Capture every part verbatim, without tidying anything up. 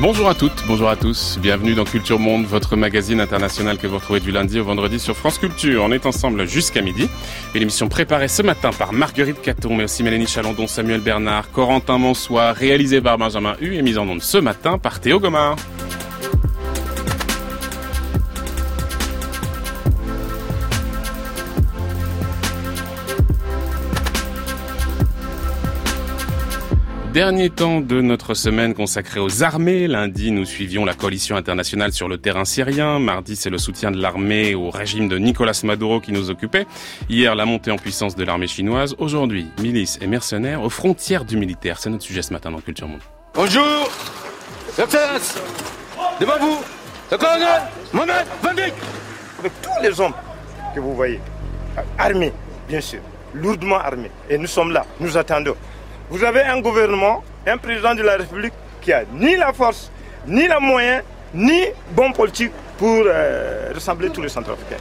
Bonjour à toutes, bonjour à tous, bienvenue dans Culture Monde, votre magazine international que vous retrouvez du lundi au vendredi sur France Culture. On est ensemble jusqu'à midi. Une émission préparée ce matin par Marguerite Caton, mais aussi Mélanie Chalandon, Samuel Bernard, Corentin Monsois, réalisée par Benjamin Hu et mise en onde ce matin par Théo Gomard. Dernier temps de notre semaine consacrée aux armées. Lundi, nous suivions la coalition internationale sur le terrain syrien. Mardi, c'est le soutien de l'armée au régime de Nicolás Maduro qui nous occupait. Hier, la montée en puissance de l'armée chinoise. Aujourd'hui, milices et mercenaires aux frontières du militaire. C'est notre sujet ce matin dans Culture Monde. Bonjour, Excellence, devant vous, le colonel Mohamed Van Dijk. Avec tous les hommes que vous voyez, armés, bien sûr, lourdement armés. Et nous sommes là, nous attendons. Vous avez un gouvernement, un président de la République qui a ni la force, ni les moyens, ni bon politique pour euh, rassembler tous les Centrafricains.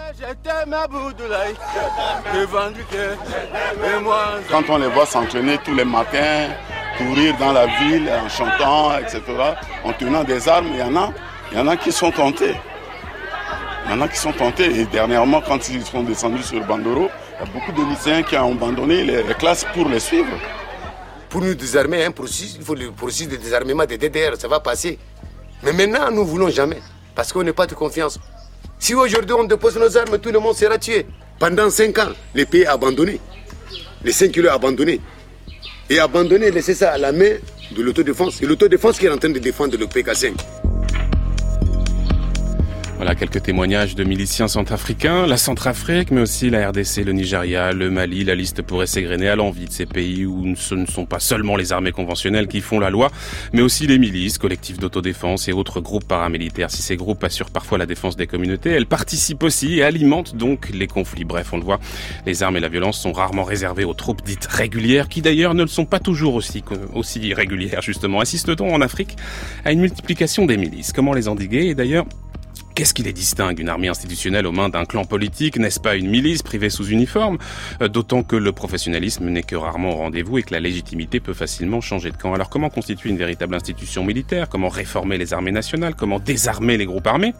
Quand on les voit s'entraîner tous les matins, courir dans la ville en chantant, et cetera, en tenant des armes, il y en a, il y en a qui sont tentés. Il y en a qui sont tentés. Et dernièrement, quand ils sont descendus sur Bandoro, il y a beaucoup de lycéens qui ont abandonné les classes pour les suivre. Pour nous désarmer, un processus, il faut le processus de désarmement des D D R, ça va passer. Mais maintenant, nous ne voulons jamais, parce qu'on n'a pas de confiance. Si aujourd'hui on dépose nos armes, tout le monde sera tué. Pendant cinq ans, les pays abandonnés, les cinq kilos abandonnés. Et abandonner, laisser ça à la main de l'autodéfense. C'est l'autodéfense qui est en train de défendre le P K cinq. Voilà quelques témoignages de miliciens centrafricains, la Centrafrique, mais aussi la R D C, le Nigeria, le Mali. La liste pourrait s'égrener à l'envi de ces pays où ce ne sont pas seulement les armées conventionnelles qui font la loi, mais aussi les milices, collectifs d'autodéfense et autres groupes paramilitaires. Si ces groupes assurent parfois la défense des communautés, elles participent aussi et alimentent donc les conflits. Bref, on le voit, les armes et la violence sont rarement réservées aux troupes dites régulières, qui d'ailleurs ne le sont pas toujours aussi, aussi régulières justement. Assiste-t-on en Afrique à une multiplication des milices? Comment les endiguer? Et d'ailleurs, qu'est-ce qui les distingue d'une armée institutionnelle aux mains d'un clan politique? N'est-ce pas une milice privée sous uniforme? D'autant que le professionnalisme n'est que rarement au rendez-vous et que la légitimité peut facilement changer de camp. Alors comment constituer une véritable institution militaire? Comment réformer les armées nationales? Comment désarmer les groupes armés?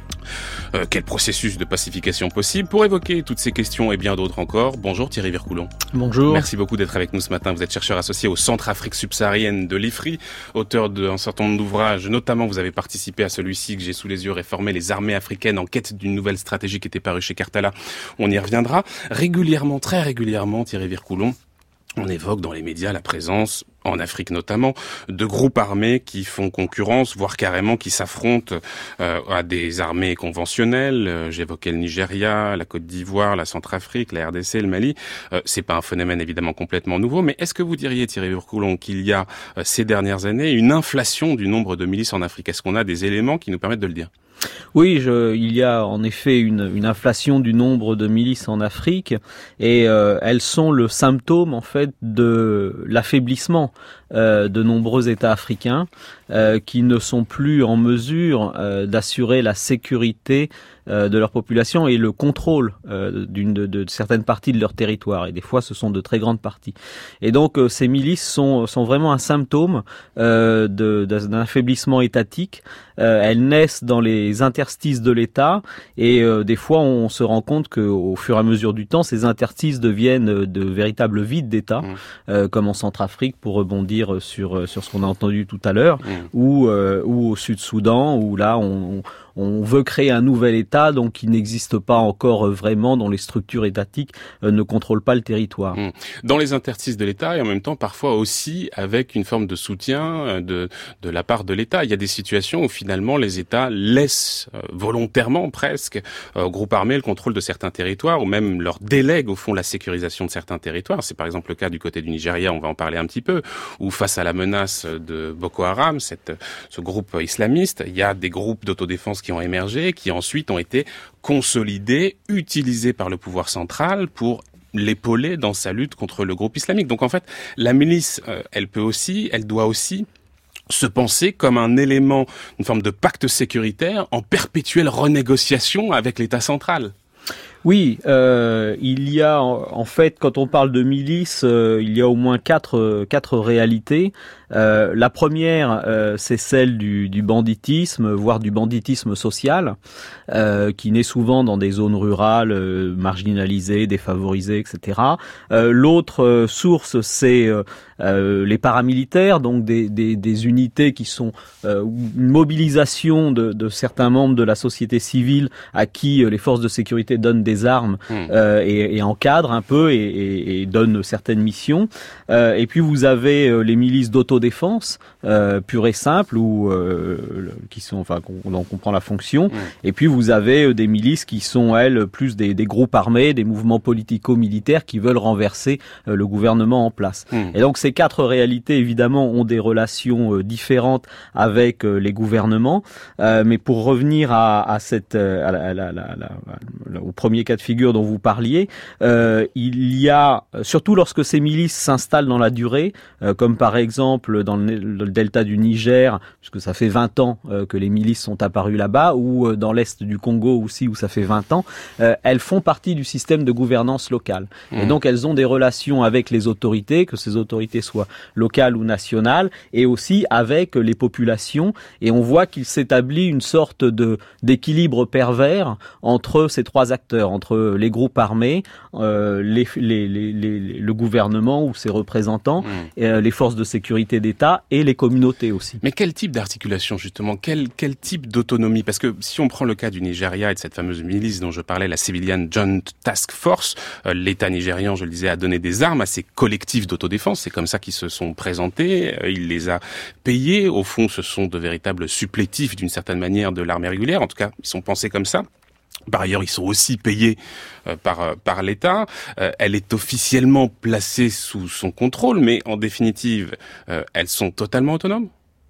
Euh, quel processus de pacification possible? Pour évoquer toutes ces questions et bien d'autres encore, bonjour Thierry Vircoulon. Bonjour. Merci beaucoup d'être avec nous ce matin. Vous êtes chercheur associé au Centrafrique subsaharienne de l'I F R I, auteur d'un certain nombre d'ouvrages. Notamment, vous avez participé à celui-ci que j'ai sous les yeux, Réformer les armées africaines en quête d'une nouvelle stratégie, qui était paru chez Cartala. On y reviendra. Régulièrement, très régulièrement, Thierry Vircoulon, on évoque dans les médias la présence, en Afrique notamment, de groupes armés qui font concurrence, voire carrément qui s'affrontent euh, à des armées conventionnelles. Euh, j'évoquais le Nigeria, la Côte d'Ivoire, la Centrafrique, la R D C, le Mali. Euh, c'est pas un phénomène évidemment complètement nouveau, mais est-ce que vous diriez, Thierry Vircoulon, qu'il y a euh, ces dernières années une inflation du nombre de milices en Afrique? Est-ce qu'on a des éléments qui nous permettent de le dire? Oui, je, il y a en effet une, une inflation du nombre de milices en Afrique, et euh, elles sont le symptôme en fait de l'affaiblissement euh, de nombreux États africains euh, qui ne sont plus en mesure euh, d'assurer la sécurité euh, de leur population et le contrôle euh, d'une de, de certaines parties de leur territoire. Et des fois, ce sont de très grandes parties. Et donc, euh, ces milices sont sont vraiment un symptôme euh, de, d'un affaiblissement étatique. Euh, elles naissent dans les interstices de l'État, et euh, des fois on se rend compte qu'au fur et à mesure du temps, ces interstices deviennent de véritables vides d'État, mmh. euh, comme en Centrafrique, pour rebondir sur sur ce qu'on a entendu tout à l'heure, mmh. ou euh, ou au Sud-Soudan, où là on, on veut créer un nouvel État, donc qui n'existe pas encore vraiment, dont les structures étatiques euh, ne contrôlent pas le territoire. Mmh. Dans les interstices de l'État, et en même temps parfois aussi avec une forme de soutien de de la part de l'État. Il y a des situations où finalement les États laissent euh, volontairement presque euh, aux groupes armés le contrôle de certains territoires, ou même leur délèguent au fond la sécurisation de certains territoires. C'est par exemple le cas du côté du Nigeria, on va en parler un petit peu, où face à la menace de Boko Haram, cette, ce groupe islamiste, il y a des groupes d'autodéfense qui ont émergé, qui ensuite ont été consolidés, utilisés par le pouvoir central pour l'épauler dans sa lutte contre le groupe islamique. Donc en fait, la milice, euh, elle peut aussi, elle doit aussi se penser comme un élément, une forme de pacte sécuritaire en perpétuelle renégociation avec l'État central. Oui, euh, il y a en fait, quand on parle de milice, euh, il y a au moins quatre quatre réalités. Euh, la première, euh, c'est celle du, du banditisme, voire du banditisme social, euh, qui naît souvent dans des zones rurales, euh, marginalisées, défavorisées, et cetera. Euh, l'autre euh, source, c'est euh, euh, les paramilitaires, donc des, des, des unités qui sont euh, une mobilisation de, de certains membres de la société civile à qui euh, les forces de sécurité donnent des armes euh, et, et encadrent un peu et, et, et donnent certaines missions. Euh, et puis vous avez euh, les milices d'autodéfense euh, pure et simple, ou euh, qui sont, enfin, on en comprend la fonction. Mmh. Et puis vous avez euh, des milices qui sont elles plus des, des groupes armés, des mouvements politico-militaires qui veulent renverser euh, le gouvernement en place. Mmh. Et donc ces quatre réalités évidemment ont des relations euh, différentes avec euh, les gouvernements. Euh, mais pour revenir à, à cette, euh, à la, à la, à la, à la, au premier cas de figure dont vous parliez, euh, il y a, surtout lorsque ces milices s'installent dans la durée, euh, comme par exemple dans le, le delta du Niger, puisque ça fait vingt ans euh, que les milices sont apparues là-bas, ou euh, dans l'est du Congo aussi, où ça fait vingt ans, euh, elles font partie du système de gouvernance locale. Mmh. Et donc elles ont des relations avec les autorités, que ces autorités soient locales ou nationales, et aussi avec les populations. Et on voit qu'il s'établit une sorte de d'équilibre pervers entre ces trois acteurs, entre les groupes armés, euh, les, les, les, les, le gouvernement ou ses représentants, mmh. euh, les forces de sécurité d'État et les communautés aussi. Mais quel type d'articulation justement, quel, quel type d'autonomie? Parce que si on prend le cas du Nigeria et de cette fameuse milice dont je parlais, la Civilian Joint Task Force, euh, l'État nigérian, je le disais, a donné des armes à ces collectifs d'autodéfense, c'est comme ça qu'ils se sont présentés, euh, il les a payés, au fond ce sont de véritables supplétifs d'une certaine manière de l'armée régulière, en tout cas ils sont pensés comme ça. Par ailleurs, ils sont aussi payés euh, par euh, par l'État. Euh, elle est officiellement placée sous son contrôle, mais en définitive, euh, elles sont totalement autonomes.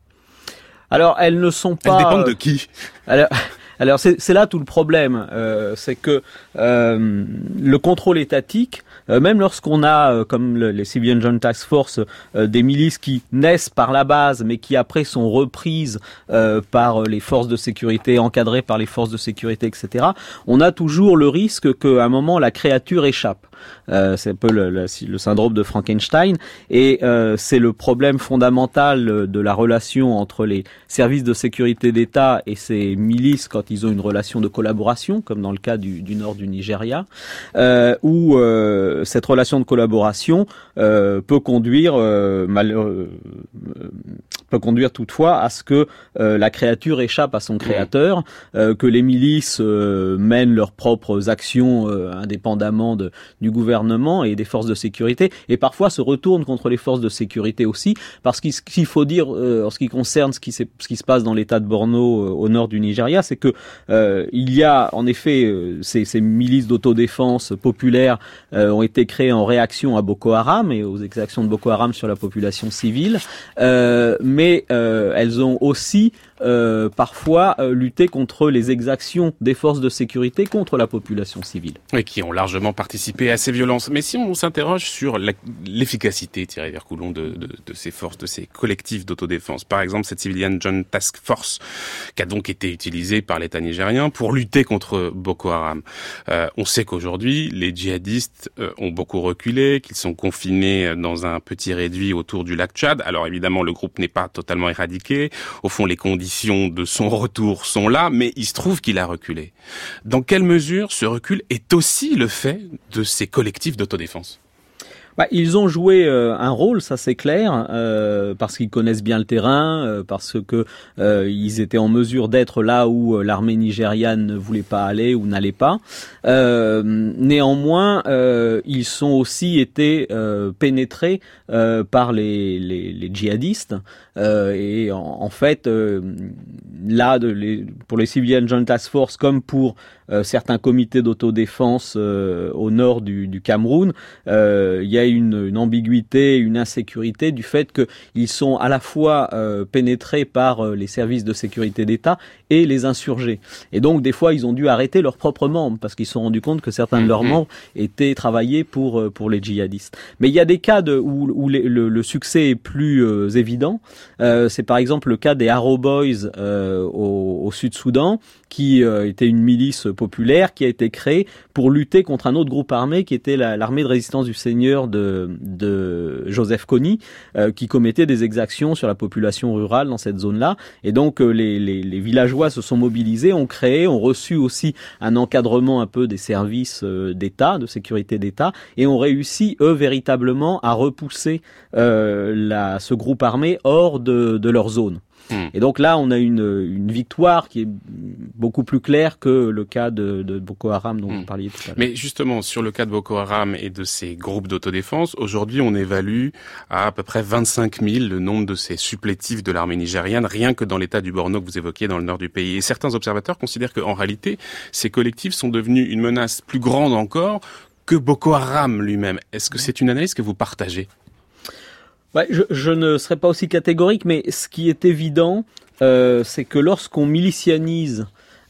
Alors, elles ne sont pas. Elles dépendent de qui? Alors, alors c'est, c'est là tout le problème, euh, c'est que euh, le contrôle étatique, euh, même lorsqu'on a, euh, comme le, les Civilian Joint Task Force, euh, des milices qui naissent par la base, mais qui après sont reprises euh, par les forces de sécurité, encadrées par les forces de sécurité, et cetera, on a toujours le risque qu'à un moment la créature échappe. Euh, c'est un peu le, le, le syndrome de Frankenstein, et euh, c'est le problème fondamental de la relation entre les services de sécurité d'État et ces milices quand ils ont une relation de collaboration, comme dans le cas du, du nord du Nigeria, euh, où euh, cette relation de collaboration euh, peut conduire euh, mal, euh, peut conduire toutefois à ce que euh, la créature échappe à son créateur, euh, que les milices euh, mènent leurs propres actions euh, indépendamment de, du gouvernement et des forces de sécurité, et parfois se retournent contre les forces de sécurité aussi, parce qu'il, qu'il faut dire, euh, en ce qui concerne ce qui, ce qui se passe dans l'état de Borno euh, au nord du Nigeria, c'est que euh, il y a en effet euh, ces, ces milices d'autodéfense populaires euh, ont été créées en réaction à Boko Haram et aux exactions de Boko Haram sur la population civile, euh, mais euh, elles ont aussi Euh, parfois euh, lutter contre les exactions des forces de sécurité contre la population civile. Et qui ont largement participé à ces violences. Mais si on s'interroge sur la, l'efficacité, Thierry Vercoulon, de, de, de ces forces, de ces collectifs d'autodéfense, par exemple cette Civilian Joint Task Force, qui a donc été utilisée par l'État nigérien pour lutter contre Boko Haram. Euh, on sait qu'aujourd'hui, les djihadistes euh, ont beaucoup reculé, qu'ils sont confinés dans un petit réduit autour du lac Tchad. Alors évidemment, le groupe n'est pas totalement éradiqué. Au fond, les conditions de son retour sont là, mais il se trouve qu'il a reculé. Dans quelle mesure ce recul est aussi le fait de ces collectifs d'autodéfense ? Bah, ils ont joué euh, un rôle, ça c'est clair, euh, parce qu'ils connaissent bien le terrain, euh, parce que euh, ils étaient en mesure d'être là où euh, l'armée nigériane ne voulait pas aller ou n'allait pas. Euh, néanmoins, euh, ils sont aussi été euh, pénétrés euh, par les, les, les djihadistes, euh, et en, en fait, euh, là, de les, pour les Civilian Joint Task Force, comme pour euh, certains comités d'autodéfense euh, au nord du, du Cameroun, euh, il y a aurait une, une ambiguïté, une insécurité du fait qu'ils sont à la fois euh, pénétrés par euh, les services de sécurité d'État et les insurgés. Et donc, des fois, ils ont dû arrêter leurs propres membres parce qu'ils se sont rendus compte que certains de leurs membres étaient travaillés pour pour les djihadistes. Mais il y a des cas de, où, où les, le, le succès est plus euh, évident. Euh, c'est par exemple le cas des Arrow Boys euh, au, au Sud-Soudan, qui euh, était une milice populaire qui a été créée pour lutter contre un autre groupe armé qui était la, l'armée de résistance du Seigneur de, de Joseph Kony, euh, qui commettait des exactions sur la population rurale dans cette zone-là. Et donc euh, les, les, les villageois se sont mobilisés, ont créé, ont reçu aussi un encadrement un peu des services euh, d'État, de sécurité d'État, et ont réussi, eux, véritablement à repousser euh, la, ce groupe armé hors de, de leur zone. Et donc là, on a une, une victoire qui est beaucoup plus claire que le cas de, de Boko Haram dont mmh. vous parliez tout à l'heure. Mais justement, sur le cas de Boko Haram et de ces groupes d'autodéfense, aujourd'hui, on évalue à à peu près vingt-cinq mille le nombre de ces supplétifs de l'armée nigériane, rien que dans l'état du Borno que vous évoquiez dans le nord du pays. Et certains observateurs considèrent qu'en réalité, ces collectifs sont devenus une menace plus grande encore que Boko Haram lui-même. Est-ce que c'est une analyse que vous partagez ? Ouais, je, je ne serais pas aussi catégorique, mais ce qui est évident, euh, c'est que lorsqu'on milicianise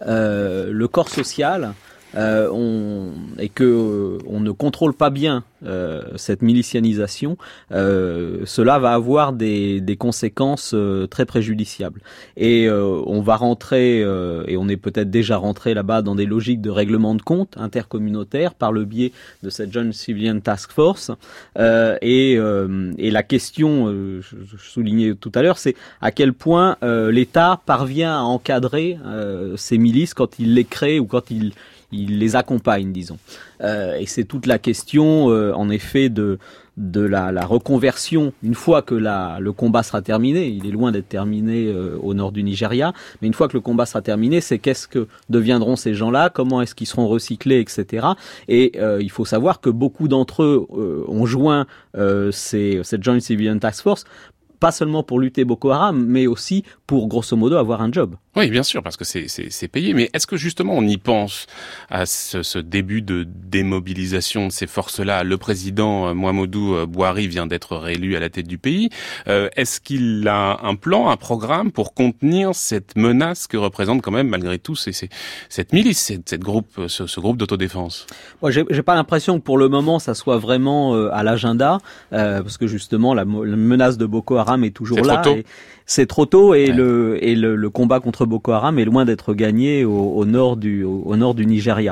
euh, le corps social, euh, on, et que euh, on ne contrôle pas bien euh, cette milicianisation, euh, cela va avoir des, des conséquences euh, très préjudiciables. Et euh, on va rentrer, euh, et on est peut-être déjà rentré là-bas dans des logiques de règlement de compte intercommunautaire par le biais de cette Joint Civilian Task Force. Euh, et, euh, et la question, euh, je, je soulignais tout à l'heure, c'est à quel point euh, l'État parvient à encadrer euh, ces milices quand il les crée ou quand il il les accompagne, disons. Euh, et c'est toute la question, euh, en effet, de de la, la reconversion. Une fois que la, le combat sera terminé, il est loin d'être terminé euh, au nord du Nigeria, mais une fois que le combat sera terminé, c'est qu'est-ce que deviendront ces gens-là, comment est-ce qu'ils seront recyclés, et cetera. Et euh, il faut savoir que beaucoup d'entre eux euh, ont joint euh, ces, cette Joint Civilian Task Force, pas seulement pour lutter Boko Haram, mais aussi pour, grosso modo, avoir un job. Oui, bien sûr, parce que c'est, c'est, c'est payé. Mais est-ce que justement on y pense à ce, ce début de démobilisation de ces forces-là ? Le président Muhammadu Buhari vient d'être réélu à la tête du pays. Euh, est-ce qu'il a un plan, un programme pour contenir cette menace que représente quand même, malgré tout, c'est, c'est, cette milice, cette, cette groupe, ce, ce groupe d'autodéfense ? Moi, j'ai, j'ai pas l'impression que pour le moment ça soit vraiment euh, à l'agenda, euh, parce que justement la, la menace de Boko Haram est toujours c'est là. Trop tôt. Et c'est trop tôt et ouais. le et le, le combat contre Boko Haram est loin d'être gagné au, au nord du au, au nord du Nigeria.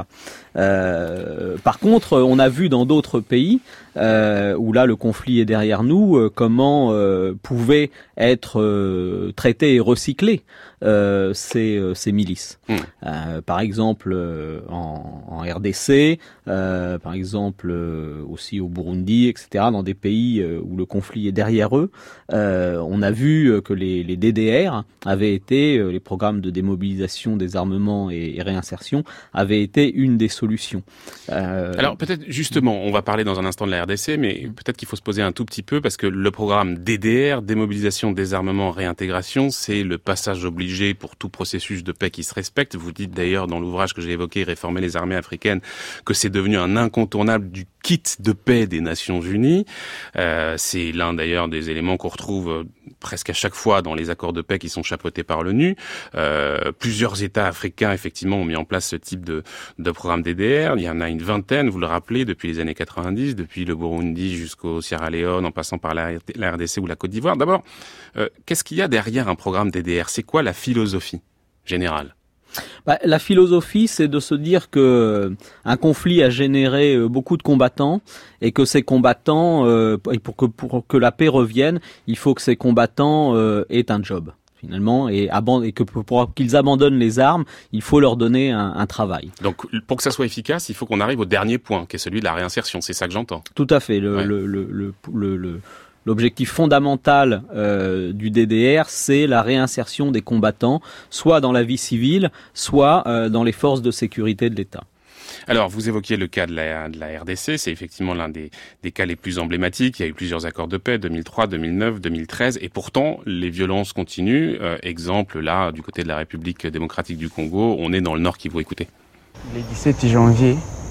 Euh, par contre, on a vu dans d'autres pays euh, où là le conflit est derrière nous, euh, comment euh, pouvaient être euh, traités et recyclés euh, ces, euh, ces milices. Mmh. Euh, par exemple euh, en, en R D C, euh, par exemple euh, aussi au Burundi, et cetera. Dans des pays euh, où le conflit est derrière eux, euh, on a vu que les, les D D R avaient été, euh, les programmes de démobilisation, désarmement et, et réinsertion, avaient été une des solutions. Euh... Alors peut-être justement, on va parler dans un instant de la R D C, mais peut-être qu'il faut se poser un tout petit peu parce que le programme D D R, démobilisation, désarmement, réintégration, c'est le passage obligé pour tout processus de paix qui se respecte. Vous dites d'ailleurs dans l'ouvrage que j'ai évoqué, Réformer les armées africaines, que c'est devenu un incontournable du kit de paix des Nations Unies. Euh, c'est l'un d'ailleurs des éléments qu'on retrouve presque à chaque fois dans les accords de paix qui sont chapeautés par l'ONU. Euh, plusieurs États africains effectivement ont mis en place ce type de, de programme D D R. Il y en a une vingtaine, vous le rappelez, depuis les années quatre-vingt-dix, depuis le Burundi jusqu'au Sierra Leone, en passant par la, la R D C ou la Côte d'Ivoire. D'abord, euh, qu'est-ce qu'il y a derrière un programme D D R ? C'est quoi la philosophie générale ? Bah, la philosophie, c'est de se dire que un conflit a généré beaucoup de combattants et que ces combattants, euh, pour que pour que la paix revienne, il faut que ces combattants euh, aient un job finalement et, aband- et que pour, pour qu'ils abandonnent les armes, il faut leur donner un, un travail. Donc, pour que ça soit efficace, il faut qu'on arrive au dernier point, qui est celui de la réinsertion. C'est ça que j'entends. Tout à fait. Le, ouais. le, le, le, le, le L'objectif fondamental euh, du D D R, c'est la réinsertion des combattants, soit dans la vie civile, soit euh, dans les forces de sécurité de l'État. Alors, vous évoquiez le cas de la, de la R D C, c'est effectivement l'un des, des cas les plus emblématiques. Il y a eu plusieurs accords de paix, deux mille trois, deux mille neuf, deux mille treize, et pourtant, les violences continuent. Euh, exemple, là, du côté de la République démocratique du Congo, on est dans le nord Kivu. Écoutez. Le dix-sept janvier,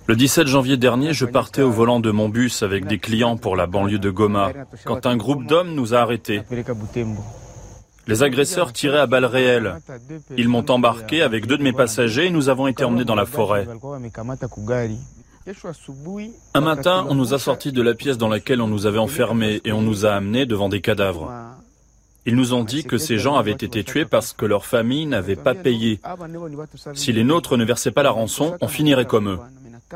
Le dix-sept janvier dernier, je partais au volant de mon bus avec des clients pour la banlieue de Goma, quand un groupe d'hommes nous a arrêtés. Les agresseurs tiraient à balles réelles. Ils m'ont embarqué avec deux de mes passagers et nous avons été emmenés dans la forêt. Un matin, on nous a sortis de la pièce dans laquelle on nous avait enfermés et on nous a amenés devant des cadavres. Ils nous ont dit que ces gens avaient été tués parce que leur famille n'avait pas payé. Si les nôtres ne versaient pas la rançon, on finirait comme eux.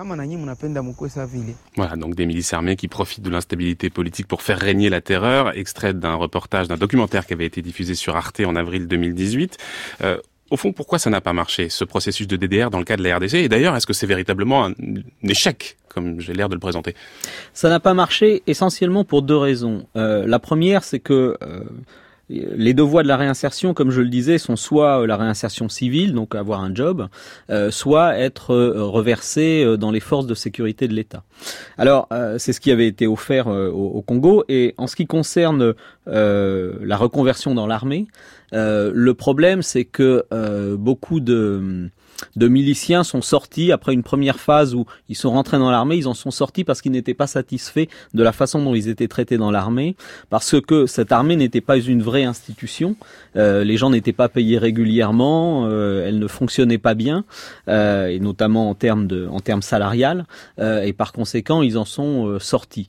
Voilà, donc des milices armées qui profitent de l'instabilité politique pour faire régner la terreur, extrait d'un reportage, d'un documentaire qui avait été diffusé sur Arte en avril deux mille dix-huit. Euh, au fond, pourquoi ça n'a pas marché, ce processus de D D R dans le cas de la R D C? Et d'ailleurs, est-ce que c'est véritablement un échec, comme j'ai l'air de le présenter? Ça n'a pas marché essentiellement pour deux raisons. Euh, la première, c'est que... Euh, les deux voies de la réinsertion, comme je le disais, sont soit la réinsertion civile, donc avoir un job, euh, soit être euh, reversé dans les forces de sécurité de l'État. Alors, euh, c'est ce qui avait été offert euh, au, au Congo. Et en ce qui concerne euh, la reconversion dans l'armée, euh, le problème, c'est que euh, beaucoup de... de miliciens sont sortis après une première phase où ils sont rentrés dans l'armée, ils en sont sortis parce qu'ils n'étaient pas satisfaits de la façon dont ils étaient traités dans l'armée, parce que cette armée n'était pas une vraie institution, euh, les gens n'étaient pas payés régulièrement, euh, elle ne fonctionnait pas bien, euh, et notamment en termes de, en termes salarial, euh, et par conséquent ils en sont euh, sortis.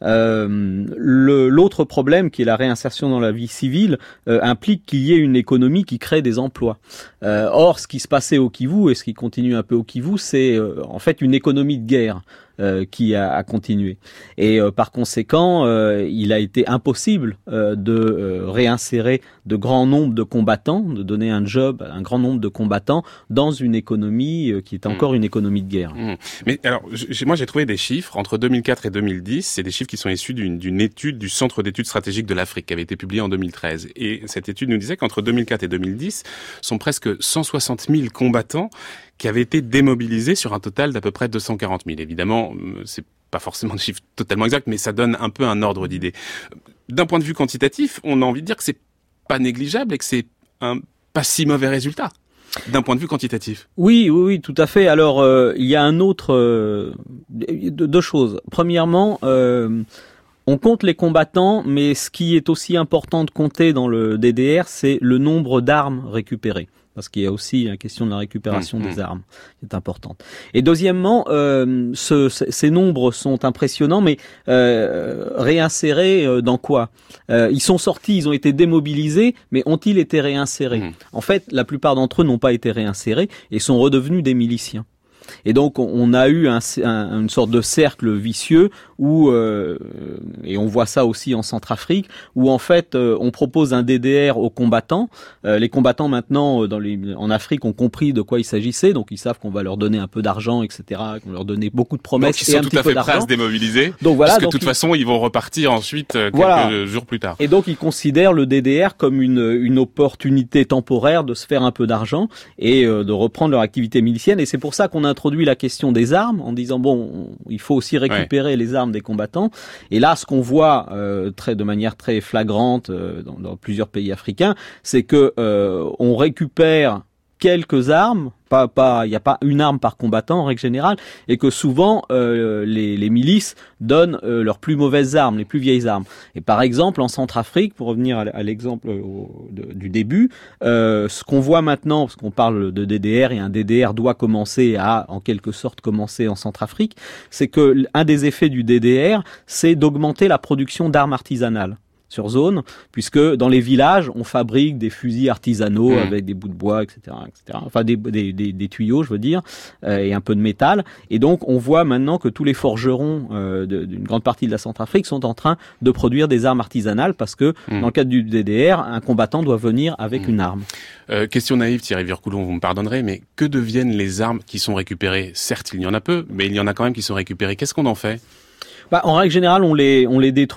Euh, le, l'autre problème, qui est la réinsertion dans la vie civile, euh, implique qu'il y ait une économie qui crée des emplois. Euh, or, ce qui se passait au Kivu et ce qui continue un peu au Kivu, c'est euh, en fait une économie de guerre. Euh, qui a, a continué. Et euh, par conséquent, euh, il a été impossible euh, de euh, réinsérer de grands nombres de combattants, de donner un job à un grand nombre de combattants dans une économie euh, qui est encore mmh. une économie de guerre. Mmh. Mais alors, j'ai, moi j'ai trouvé des chiffres entre deux mille quatre et deux mille dix, c'est des chiffres qui sont issus d'une, d'une étude du Centre d'études stratégiques de l'Afrique qui avait été publiée en deux mille treize. Et cette étude nous disait qu'entre deux mille quatre et deux mille dix, sont presque cent soixante mille combattants qui avaient été démobilisés sur un total d'à peu près deux cent quarante mille. Évidemment, c'est pas forcément des chiffres totalement exacts, mais ça donne un peu un ordre d'idée. D'un point de vue quantitatif, on a envie de dire que c'est pas négligeable et que c'est un pas si mauvais résultat. D'un point de vue quantitatif. Oui, oui, oui, tout à fait. Alors, euh, il y a un autre... Euh, deux choses. Premièrement... Euh, on compte les combattants, mais ce qui est aussi important de compter dans le D D R, c'est le nombre d'armes récupérées. Parce qu'il y a aussi la question de la récupération mmh, des mmh. armes qui est importante. Et deuxièmement, euh, ce, ces nombres sont impressionnants, mais euh, réinsérés euh, dans quoi euh, Ils sont sortis, ils ont été démobilisés, mais ont-ils été réinsérés mmh. En fait, la plupart d'entre eux n'ont pas été réinsérés et sont redevenus des miliciens. Et donc on a eu un, un, une sorte de cercle vicieux où, euh, et on voit ça aussi en Centrafrique, où en fait euh, on propose un D D R aux combattants. Euh, les combattants maintenant dans les, en Afrique ont compris de quoi il s'agissait, donc ils savent qu'on va leur donner un peu d'argent, et cetera, qu'on leur donner beaucoup de promesses donc, et un petit peu d'argent. Ils sont tout à fait prêts à se démobiliser, donc voilà, parce que donc de toute ils... façon ils vont repartir ensuite euh, quelques voilà. jours plus tard. Et donc ils considèrent le D D R comme une, une opportunité temporaire de se faire un peu d'argent et euh, de reprendre leur activité milicienne. Et c'est pour ça qu'on a introduit la question des armes en disant bon, on, il faut aussi récupérer ouais. les armes des combattants. Et là, ce qu'on voit euh, très de manière très flagrante euh, dans, dans plusieurs pays africains, c'est que euh, on récupère quelques armes, pas pas il n'y a pas une arme par combattant en règle générale, et que souvent euh, les, les milices donnent euh, leurs plus mauvaises armes, les plus vieilles armes. Et par exemple en Centrafrique, pour revenir à, à l'exemple au, de, du début, euh, ce qu'on voit maintenant, parce qu'on parle de D D R et un D D R doit commencer à en quelque sorte commencer en Centrafrique, c'est que un des effets du D D R, c'est d'augmenter la production d'armes artisanales sur zone, puisque dans les villages, on fabrique des fusils artisanaux mmh. avec des bouts de bois, et cetera, et cetera. Enfin, des, des, des, des tuyaux, je veux dire, euh, et un peu de métal. Et donc, on voit maintenant que tous les forgerons euh, de, d'une grande partie de la Centrafrique sont en train de produire des armes artisanales, parce que mmh. dans le cadre du D D R, un combattant doit venir avec mmh. une arme. Euh, question naïve, Thierry Vircoulon, vous me pardonnerez, mais que deviennent les armes qui sont récupérées? Certes, il y en a peu, mais il y en a quand même qui sont récupérées. Qu'est-ce qu'on en fait? Bah, en règle générale, on les, on les détruit.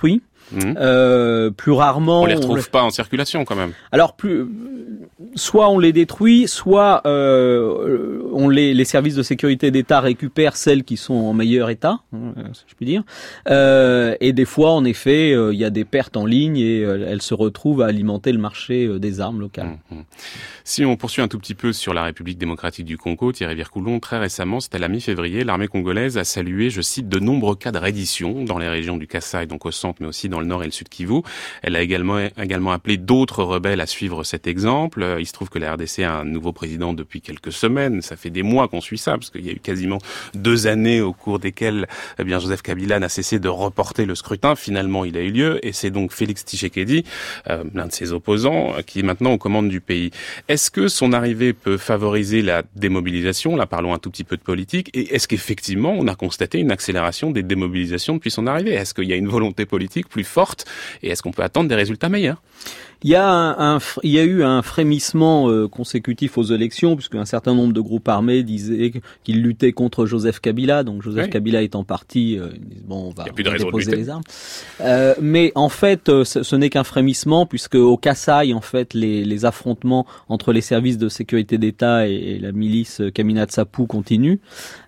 Mmh. Euh, plus rarement... On les retrouve on les... pas en circulation quand même. Alors, plus, soit on les détruit, soit euh, on les, les services de sécurité d'État récupèrent celles qui sont en meilleur état, si je puis dire. Euh, et des fois, en effet, il euh, y a des pertes en ligne et euh, elles se retrouvent à alimenter le marché euh, des armes locales. Mmh. Si on poursuit un tout petit peu sur la République démocratique du Congo, Thierry Vircoulon, très récemment, c'était à la mi-février, l'armée congolaise a salué, je cite, de nombreux cas de reddition dans les régions du Kasaï, donc au centre, mais aussi dans le nord et le sud Kivu. Elle a également, également appelé d'autres rebelles à suivre cet exemple. Il se trouve que la R D C a un nouveau président depuis quelques semaines. Ça fait des mois qu'on suit ça, parce qu'il y a eu quasiment deux années au cours desquelles, eh bien, Joseph Kabila n'a cessé de reporter le scrutin. Finalement, il a eu lieu, et c'est donc Félix Tshisekedi, euh, l'un de ses opposants, qui est maintenant aux commandes du pays. Est-ce que son arrivée peut favoriser la démobilisation? Là, parlons un tout petit peu de politique. Et est-ce qu'effectivement, on a constaté une accélération des démobilisations depuis son arrivée? Est-ce qu'il y a une volonté politique plus forte? Et est-ce qu'on peut attendre des résultats meilleurs? Il y a un, un, il y a eu un frémissement euh, consécutif aux élections, puisque un certain nombre de groupes armés disaient qu'ils luttaient contre Joseph Kabila. Donc Joseph oui. Kabila étant parti, euh, ils disent bon, on va, on va déposer les armes. Euh, mais en fait, euh, ce, ce n'est qu'un frémissement, puisque au Kasaï, en fait, les, les affrontements entre les services de sécurité d'État et, et la milice Kamina Tsapu continuent.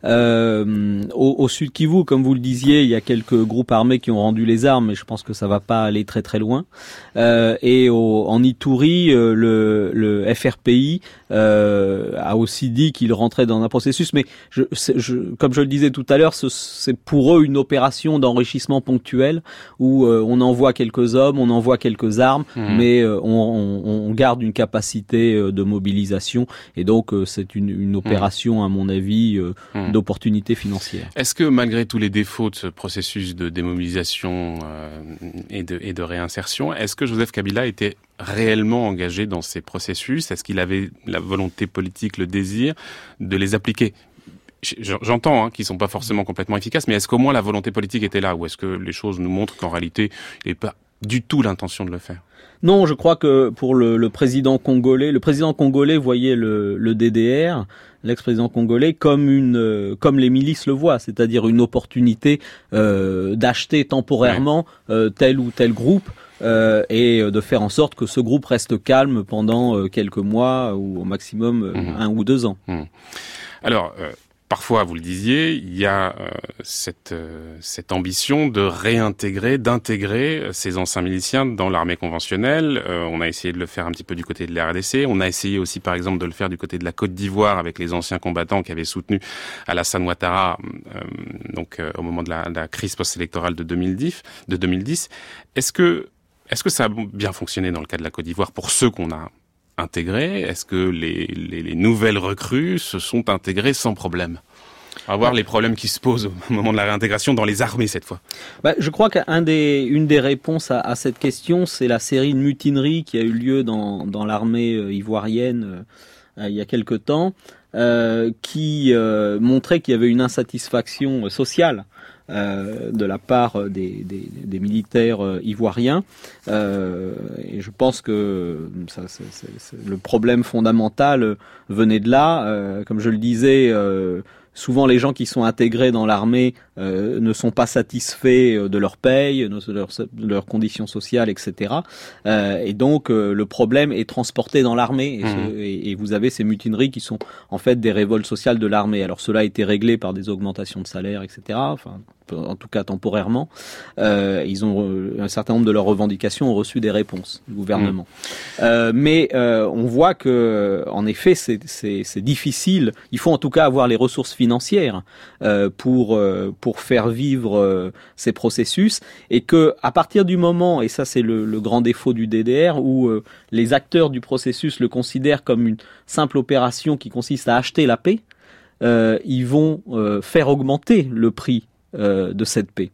Euh, au, au sud Kivu, comme vous le disiez, il y a quelques groupes armés qui ont rendu les armes, mais je pense que ça va pas aller très très loin. Euh, et au En Ituri, euh, le, le F R P I euh, a aussi dit qu'il rentrait dans un processus, mais je, je, comme je le disais tout à l'heure, ce, c'est pour eux une opération d'enrichissement ponctuel où euh, on envoie quelques hommes, on envoie quelques armes, mmh. mais euh, on, on, on garde une capacité euh, de mobilisation, et donc euh, c'est une, une opération, mmh. à mon avis, euh, mmh. d'opportunité financière. Est-ce que malgré tous les défauts de ce processus de démobilisation euh, et, de, et de réinsertion, est-ce que Joseph Kabila était réellement engagé dans ces processus? Est-ce qu'il avait la volonté politique, le désir de les appliquer? J'entends hein, qu'ils sont pas forcément complètement efficaces, mais est-ce qu'au moins la volonté politique était là, ou est-ce que les choses nous montrent qu'en réalité, il n'est pas du tout l'intention de le faire? Non, je crois que pour le, le président congolais, le président congolais voyait le, le D D R, l'ex-président congolais, comme une, euh, comme les milices le voient, c'est-à-dire une opportunité euh, d'acheter temporairement euh, tel ou tel groupe. Euh, et de faire en sorte que ce groupe reste calme pendant euh, quelques mois ou au maximum euh, mmh. un ou deux ans. Mmh. Alors, euh, parfois, vous le disiez, il y a euh, cette, euh, cette ambition de réintégrer, d'intégrer ces anciens miliciens dans l'armée conventionnelle. Euh, on a essayé de le faire un petit peu du côté de la R D C. On a essayé aussi, par exemple, de le faire du côté de la Côte d'Ivoire avec les anciens combattants qui avaient soutenu Alassane Ouattara euh, donc, euh, au moment de la, de la crise post-électorale de deux mille dix. De deux mille dix. Est-ce que Est-ce que ça a bien fonctionné dans le cas de la Côte d'Ivoire pour ceux qu'on a intégrés? Est-ce que les, les, les nouvelles recrues se sont intégrées sans problème? On va voir les problèmes qui se posent au moment de la réintégration dans les armées cette fois. Bah, je crois qu'une des, une des réponses à, à cette question, c'est la série de mutineries qui a eu lieu dans, dans l'armée euh, ivoirienne euh, il y a quelque temps, euh, qui euh, montrait qu'il y avait une insatisfaction sociale Euh, de la part des, des, des militaires euh, ivoiriens. Euh, et je pense que ça, c'est, c'est, c'est, le problème fondamental venait de là. Euh, comme je le disais, euh, souvent les gens qui sont intégrés dans l'armée euh, ne sont pas satisfaits de leur paye, de leurs leur conditions sociales, et cetera. Euh, et donc euh, le problème est transporté dans l'armée. Et, mmh. ce, et, et vous avez ces mutineries qui sont en fait des révoltes sociales de l'armée. Alors cela a été réglé par des augmentations de salaire, et cetera. Enfin, en tout cas temporairement, euh, ils ont un certain nombre de leurs revendications ont reçu des réponses du gouvernement. Mmh. Euh, mais euh, on voit que, en effet, c'est, c'est, c'est difficile. Il faut en tout cas avoir les ressources financières euh, pour euh, pour faire vivre euh, ces processus, et que à partir du moment, et ça c'est le, le grand défaut du D D R, où euh, les acteurs du processus le considèrent comme une simple opération qui consiste à acheter la paix, euh, ils vont euh, faire augmenter le prix Euh, de cette paix.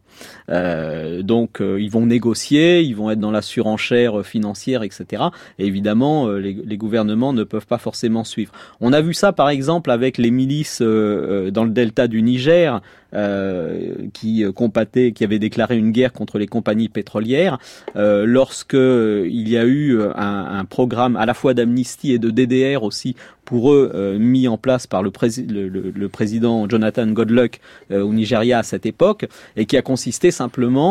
Euh, donc euh, ils vont négocier, ils vont être dans la surenchère financière, et cetera. Et évidemment, euh, les, les gouvernements ne peuvent pas forcément suivre. On a vu ça par exemple avec les milices euh, dans le delta du Niger, euh, qui combattaient, qui avaient déclaré une guerre contre les compagnies pétrolières. Euh, lorsque euh, il y a eu un, un programme à la fois d'amnistie et de D D R aussi pour eux euh, mis en place par le, prési- le, le, le président Jonathan Goodluck euh, au Nigeria à cette époque, et qui a consisté simplement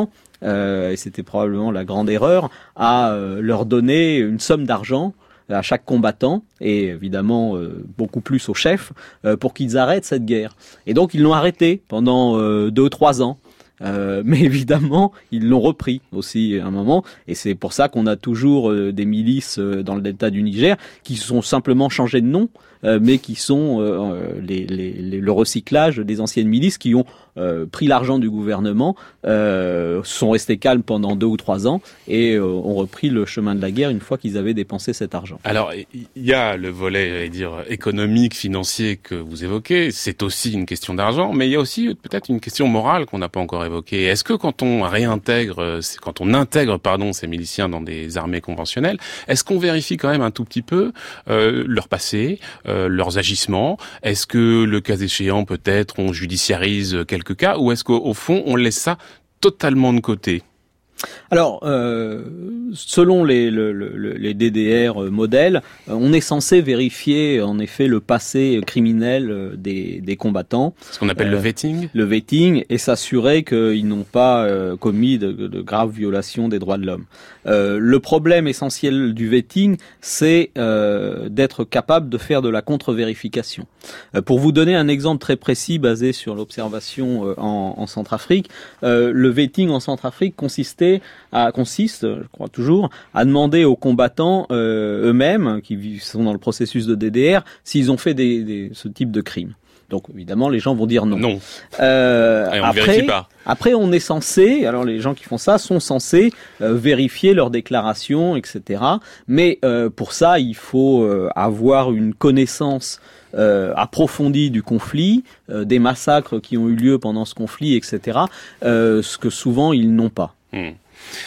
euh, et c'était probablement la grande erreur, à euh, leur donner une somme d'argent à chaque combattant, et évidemment euh, beaucoup plus au chef, euh, pour qu'ils arrêtent cette guerre. Et donc ils l'ont arrêté pendant euh, deux ou trois ans. Euh, mais évidemment, ils l'ont repris aussi à un moment, et c'est pour ça qu'on a toujours euh, des milices euh, dans le delta du Niger qui sont simplement changées de nom, euh, mais qui sont euh, les, les, les, le recyclage des anciennes milices qui ont euh, pris l'argent du gouvernement, euh, sont restés calmes pendant deux ou trois ans et euh, ont repris le chemin de la guerre une fois qu'ils avaient dépensé cet argent. Alors, il y a le volet, j'allais dire, économique, financier que vous évoquez, c'est aussi une question d'argent, mais il y a aussi peut-être une question morale qu'on n'a pas encore évoquée. Est-ce que quand on réintègre, quand on intègre, pardon, ces miliciens dans des armées conventionnelles, est-ce qu'on vérifie quand même un tout petit peu euh, leur passé, euh, leurs agissements? Est-ce que, le cas échéant, peut-être, on judiciarise quelques cas, ou est-ce qu'au fond, on laisse ça totalement de côté? Alors, euh, selon les, le, le, les D D R modèles, on est censé vérifier en effet le passé criminel des, des combattants. Ce qu'on appelle euh, le vetting. Le vetting, et s'assurer qu'ils n'ont pas euh, commis de, de graves violations des droits de l'homme. Euh, le problème essentiel du vetting, c'est euh, d'être capable de faire de la contre-vérification. Euh, pour vous donner un exemple très précis basé sur l'observation euh, en, en Centrafrique, euh, le vetting en Centrafrique consistait À, consiste, je crois toujours, à demander aux combattants euh, eux-mêmes, qui sont dans le processus de D D R, s'ils ont fait des, des, ce type de crime. Donc évidemment, les gens vont dire non. Non. Euh, Et on après, vérifie pas. Après, on est censé, alors les gens qui font ça sont censés euh, vérifier leurs déclarations, et cetera. Mais euh, pour ça, il faut euh, avoir une connaissance Euh, approfondie du conflit, euh, des massacres qui ont eu lieu pendant ce conflit, et cetera. Euh, ce que souvent ils n'ont pas. Hmm.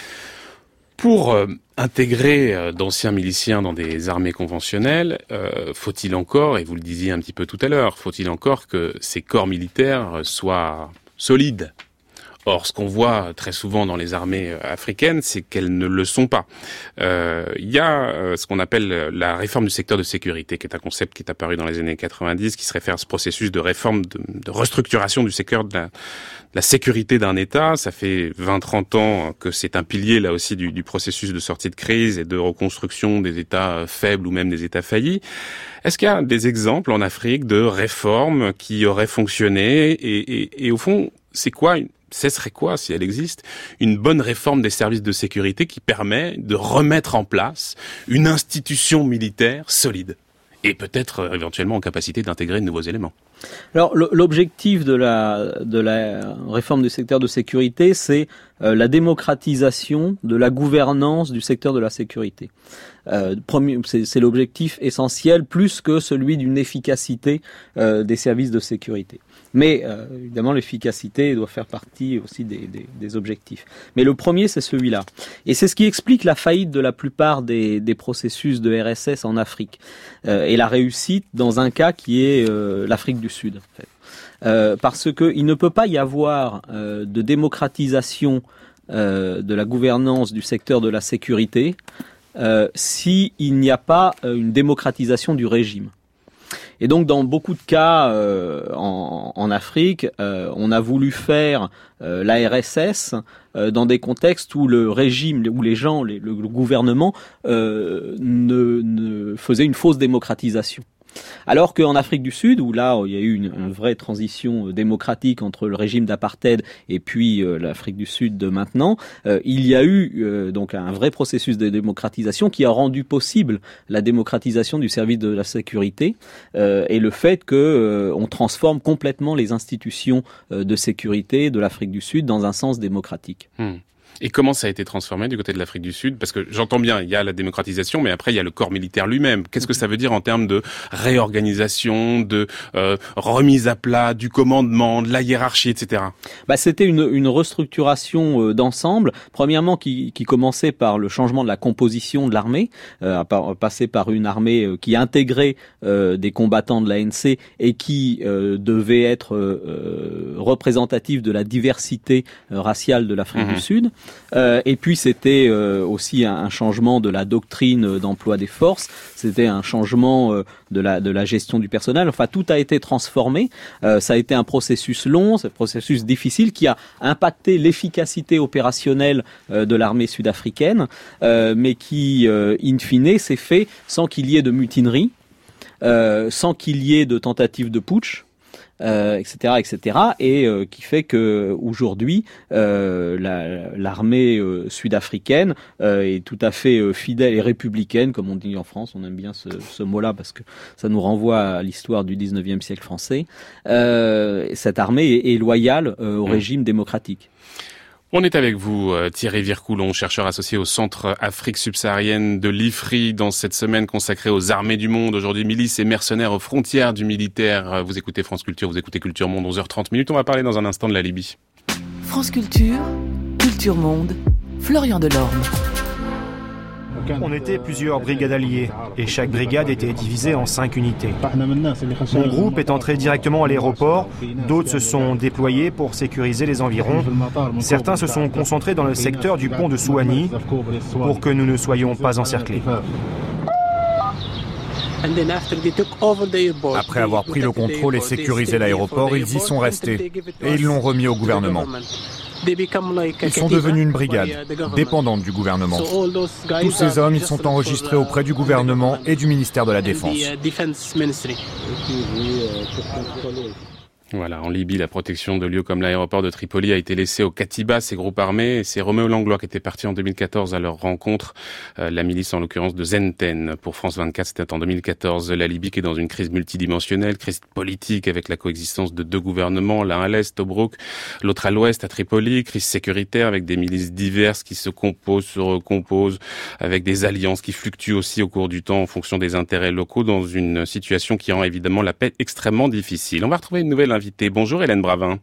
Pour euh, intégrer euh, d'anciens miliciens dans des armées conventionnelles, euh, faut-il encore, et vous le disiez un petit peu tout à l'heure, faut-il encore que ces corps militaires soient solides? Or, ce qu'on voit très souvent dans les armées africaines, c'est qu'elles ne le sont pas. Euh, il y a euh, ce qu'on appelle la réforme du secteur de sécurité, qui est un concept qui est apparu dans les années quatre-vingt-dix, qui se réfère à ce processus de réforme, de, de restructuration du secteur de la, de la sécurité d'un État. Ça fait vingt trente ans que c'est un pilier, là aussi, du, du processus de sortie de crise et de reconstruction des États faibles ou même des États faillis. Est-ce qu'il y a des exemples en Afrique de réformes qui auraient fonctionné et, et, et au fond, c'est quoi une ce serait quoi, si elle existe, une bonne réforme des services de sécurité qui permet de remettre en place une institution militaire solide et peut-être euh, éventuellement en capacité d'intégrer de nouveaux éléments? Alors l'objectif de la, de la réforme du secteur de sécurité, c'est euh, la démocratisation de la gouvernance du secteur de la sécurité. Euh, premier, c'est, c'est l'objectif essentiel, plus que celui d'une efficacité euh, des services de sécurité. Mais euh, évidemment, l'efficacité doit faire partie aussi des, des, des objectifs. Mais le premier, c'est celui-là. Et c'est ce qui explique la faillite de la plupart des, des processus de R S S en Afrique. Euh, et la réussite dans un cas qui est euh, l'Afrique du Sud. En fait. Euh, parce qu'il ne peut pas y avoir euh, de démocratisation euh, de la gouvernance du secteur de la sécurité euh, s'il n'y a pas euh, une démocratisation du régime. Et donc, dans beaucoup de cas euh, en, en Afrique, euh, on a voulu faire euh, la R S S euh, dans des contextes où le régime, où les gens, les, le, le gouvernement euh, ne, ne faisait une fausse démocratisation. Alors qu'en Afrique du Sud, où là, il y a eu une, une vraie transition démocratique entre le régime d'apartheid et puis euh, l'Afrique du Sud de maintenant, euh, il y a eu euh, donc un vrai processus de démocratisation qui a rendu possible la démocratisation du service de la sécurité euh, et le fait que euh, on transforme complètement les institutions euh, de sécurité de l'Afrique du Sud dans un sens démocratique. Hmm. Et comment ça a été transformé du côté de l'Afrique du Sud? Parce que j'entends bien, il y a la démocratisation, mais après il y a le corps militaire lui-même. Qu'est-ce que ça veut dire en termes de réorganisation, de euh, remise à plat, du commandement, de la hiérarchie, et cetera? Bah, c'était une, une restructuration euh, d'ensemble. Premièrement, qui, qui commençait par le changement de la composition de l'armée, euh, à passer par une armée euh, qui intégrait euh, des combattants de l'A N C et qui euh, devait être euh, représentative de la diversité euh, raciale de l'Afrique mmh. du Sud. Euh, et puis c'était euh, aussi un, un changement de la doctrine d'emploi des forces. C'était un changement euh, de la de la gestion du personnel. Enfin, tout a été transformé. Euh, ça a été un processus long, c'est un processus difficile qui a impacté l'efficacité opérationnelle euh, de l'armée sud-africaine, euh, mais qui, euh, in fine, s'est fait sans qu'il y ait de mutinerie, euh, sans qu'il y ait de tentative de putsch. Euh, et cetera, et cetera, et euh, qui fait que aujourd'hui euh, la, l'armée euh, sud-africaine euh, est tout à fait euh, fidèle et républicaine, comme on dit en France. On aime bien ce, ce mot-là parce que ça nous renvoie à l'histoire du dix-neuvième siècle français. Euh, cette armée est, est loyale euh, au régime démocratique. On est avec vous, Thierry Vircoulon, chercheur associé au Centre Afrique subsaharienne de l'I F R I, dans cette semaine consacrée aux armées du monde. Aujourd'hui, milices et mercenaires aux frontières du militaire. Vous écoutez France Culture, vous écoutez Culture Monde, onze heures trente minutes. On va parler dans un instant de la Libye. France Culture, Culture Monde, Florian Delorme. On était plusieurs brigades alliées et chaque brigade était divisée en cinq unités. Mon groupe est entré directement à l'aéroport, d'autres se sont déployés pour sécuriser les environs. Certains se sont concentrés dans le secteur du pont de Souani pour que nous ne soyons pas encerclés. Après avoir pris le contrôle et sécurisé l'aéroport, ils y sont restés et ils l'ont remis au gouvernement. Ils sont devenus une brigade, dépendante du gouvernement. Tous ces hommes, ils sont enregistrés auprès du gouvernement et du ministère de la Défense. Voilà, en Libye, la protection de lieux comme l'aéroport de Tripoli a été laissée aux Katiba, ces groupes armés, et c'est Roméo Langlois qui était parti en deux mille quatorze à leur rencontre, euh, la milice en l'occurrence de Zenten. Pour France vingt-quatre, c'était en deux mille quatorze. La Libye qui est dans une crise multidimensionnelle, crise politique avec la coexistence de deux gouvernements, l'un à l'est, Tobrouk, l'autre à l'ouest, à Tripoli, crise sécuritaire avec des milices diverses qui se composent, se recomposent, avec des alliances qui fluctuent aussi au cours du temps en fonction des intérêts locaux, dans une situation qui rend évidemment la paix extrêmement difficile. On va retrouver une nouvelle invitée. Bonjour Hélène Bravin.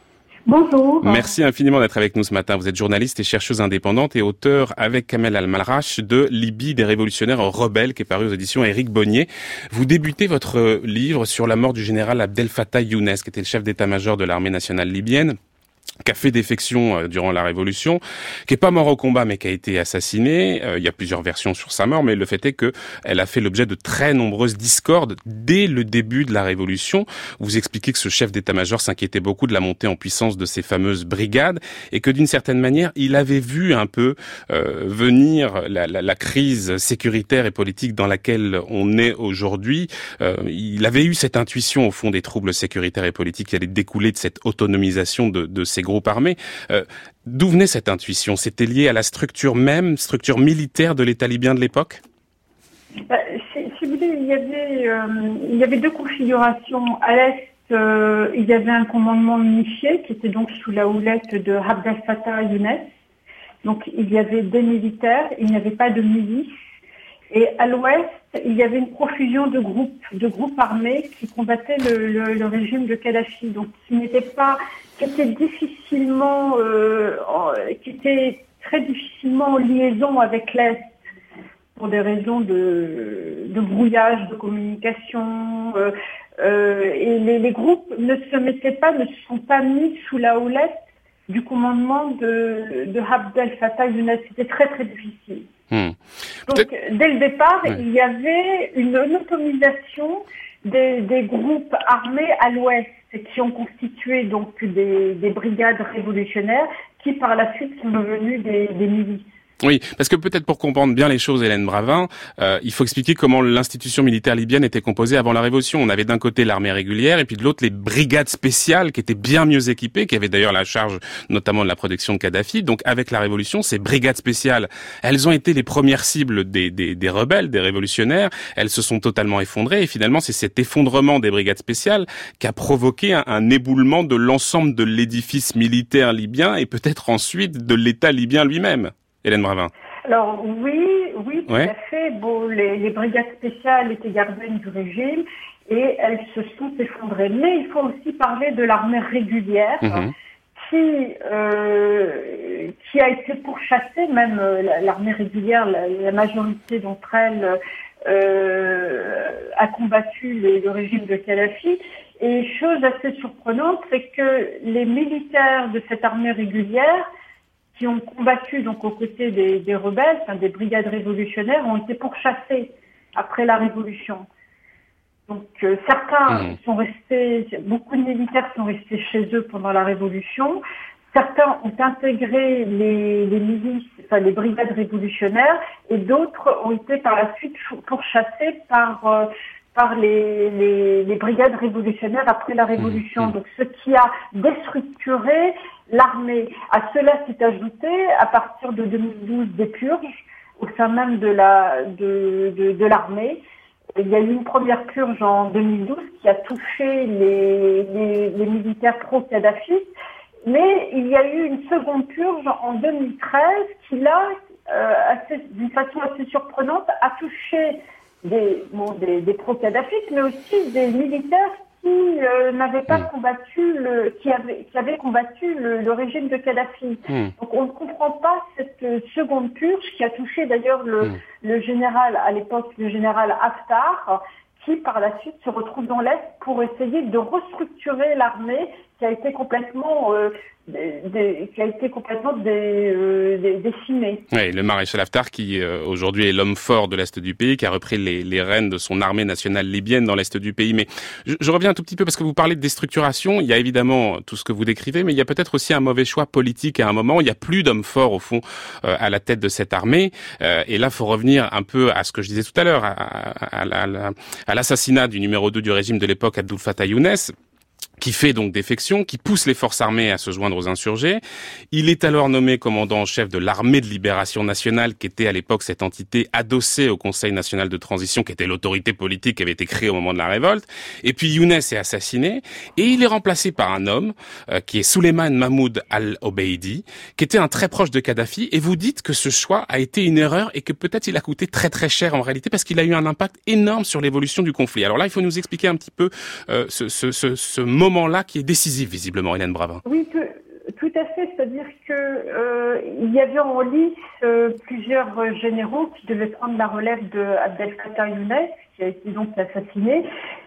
Bonjour. Merci infiniment d'être avec nous ce matin. Vous êtes journaliste et chercheuse indépendante et auteur avec Kamel Al-Malrach de Libye des révolutionnaires rebelles qui est paru aux éditions Éric Bonnier. Vous débutez votre livre sur la mort du général Abdel Fattah Younes, qui était le chef d'état-major de l'armée nationale libyenne, qui a fait défection durant la Révolution, qui est pas mort au combat mais qui a été assassiné. Euh, il y a plusieurs versions sur sa mort, mais le fait est que elle a fait l'objet de très nombreuses discordes dès le début de la Révolution. Vous expliquez que ce chef d'état-major s'inquiétait beaucoup de la montée en puissance de ces fameuses brigades et que d'une certaine manière, il avait vu un peu euh, venir la, la, la crise sécuritaire et politique dans laquelle on est aujourd'hui. Euh, il avait eu cette intuition au fond des troubles sécuritaires et politiques qui allaient découler de cette autonomisation de, de ces groupes armés. Euh, d'où venait cette intuition? C'était lié à la structure même, structure militaire de l'État libyen de l'époque? Bah, si, si vous voulez, il y avait, euh, il y avait deux configurations. À l'Est, euh, il y avait un commandement unifié qui était donc sous la houlette de Abdel Fattah Younes. Donc il y avait des militaires, il n'y avait pas de milices. Et à l'Ouest, il y avait une profusion de groupes, de groupes armés qui combattaient le, le, le régime de Kadhafi. Donc qui n'était pas, qui était difficilement, euh, qui était très difficilement en liaison avec l'Est pour des raisons de, de brouillage, de communication. Euh, euh, et les, les groupes ne se mettaient pas, ne se sont pas mis sous la houlette du commandement de, de Abdel Fattah Younes. C'était très très difficile. Hmm. Donc, dès le départ, ouais. il y avait une, une autonomisation des, des groupes armés à l'ouest qui ont constitué donc des, des brigades révolutionnaires qui, par la suite, sont devenues des, des milices. Oui, parce que peut-être pour comprendre bien les choses, Hélène Bravin, euh, il faut expliquer comment l'institution militaire libyenne était composée avant la Révolution. On avait d'un côté l'armée régulière et puis de l'autre les brigades spéciales qui étaient bien mieux équipées, qui avaient d'ailleurs la charge notamment de la protection de Kadhafi. Donc avec la Révolution, ces brigades spéciales, elles ont été les premières cibles des, des, des rebelles, des révolutionnaires. Elles se sont totalement effondrées et finalement c'est cet effondrement des brigades spéciales qui a provoqué un, un éboulement de l'ensemble de l'édifice militaire libyen et peut-être ensuite de l'État libyen lui-même. Hélène Bravin. Alors oui, oui, tout ouais. à fait. Bon, les, les brigades spéciales étaient gardiennes du régime et elles se sont effondrées. Mais il faut aussi parler de l'armée régulière mmh. qui euh, qui a été pourchassée. Même euh, l'armée régulière, la, la majorité d'entre elles euh, a combattu le, le régime de Kadhafi. Et chose assez surprenante, c'est que les militaires de cette armée régulière qui ont combattu donc aux côtés des, des rebelles, enfin, des brigades révolutionnaires, ont été pourchassés après la révolution. Donc euh, certains mmh. sont restés, beaucoup de militaires sont restés chez eux pendant la révolution. Certains ont intégré les, les milices, enfin les brigades révolutionnaires, et d'autres ont été par la suite pourchassés par euh, par les, les, les brigades révolutionnaires après la révolution. Mmh. Donc ce qui a déstructuré l'armée. À cela s'est ajouté, à partir de deux mille douze, des purges au sein même de la de de, de l'armée. Il y a eu une première purge en deux mille douze qui a touché les les, les militaires pro-Kadhafi. Mais il y a eu une seconde purge en deux mille treize qui, là, euh, assez, d'une façon assez surprenante, a touché des, bon, des, des pro-kadhafistes, mais aussi des militaires qui euh, n'avaient pas mmh. combattu le, qui avaient, qui avaient combattu le, le régime de Kadhafi. Mmh. Donc on ne comprend pas cette seconde purge qui a touché d'ailleurs le, mmh. le général, à l'époque, le général Haftar, qui par la suite se retrouve dans l'Est pour essayer de restructurer l'armée qui a été complètement, euh, des, des, qui a été complètement des, euh, des, décimée. Oui, le maréchal Haftar qui euh, aujourd'hui est l'homme fort de l'Est du pays, qui a repris les, les rênes de son armée nationale libyenne dans l'Est du pays. Mais je, je reviens un tout petit peu parce que vous parlez de déstructuration. Il y a évidemment tout ce que vous décrivez, mais il y a peut-être aussi un mauvais choix politique à un moment. Il n'y a plus d'hommes forts au fond euh, à la tête de cette armée. Euh, et là, il faut revenir un peu à ce que je disais tout à l'heure, à, à, à, à, à l'assassinat du numéro deux du régime de l'époque, Abdel Fattah Younes, qui fait donc défection, qui pousse les forces armées à se joindre aux insurgés. Il est alors nommé commandant en chef de l'armée de libération nationale, qui était à l'époque cette entité adossée au Conseil national de transition, qui était l'autorité politique qui avait été créée au moment de la révolte. Et puis Younes est assassiné, et il est remplacé par un homme euh, qui est Souleymane Mahmoud al-Obeidi, qui était un très proche de Kadhafi. Et vous dites que ce choix a été une erreur et que peut-être il a coûté très très cher en réalité, parce qu'il a eu un impact énorme sur l'évolution du conflit. Alors là, il faut nous expliquer un petit peu euh, ce, ce, ce, ce moment moment-là qui est décisif, visiblement, Hélène Bravin. Oui, tout, tout à fait. C'est-à-dire que euh, il y avait en lice euh, plusieurs généraux qui devaient prendre la relève de Abdel Fattah Younes, qui a été donc assassiné.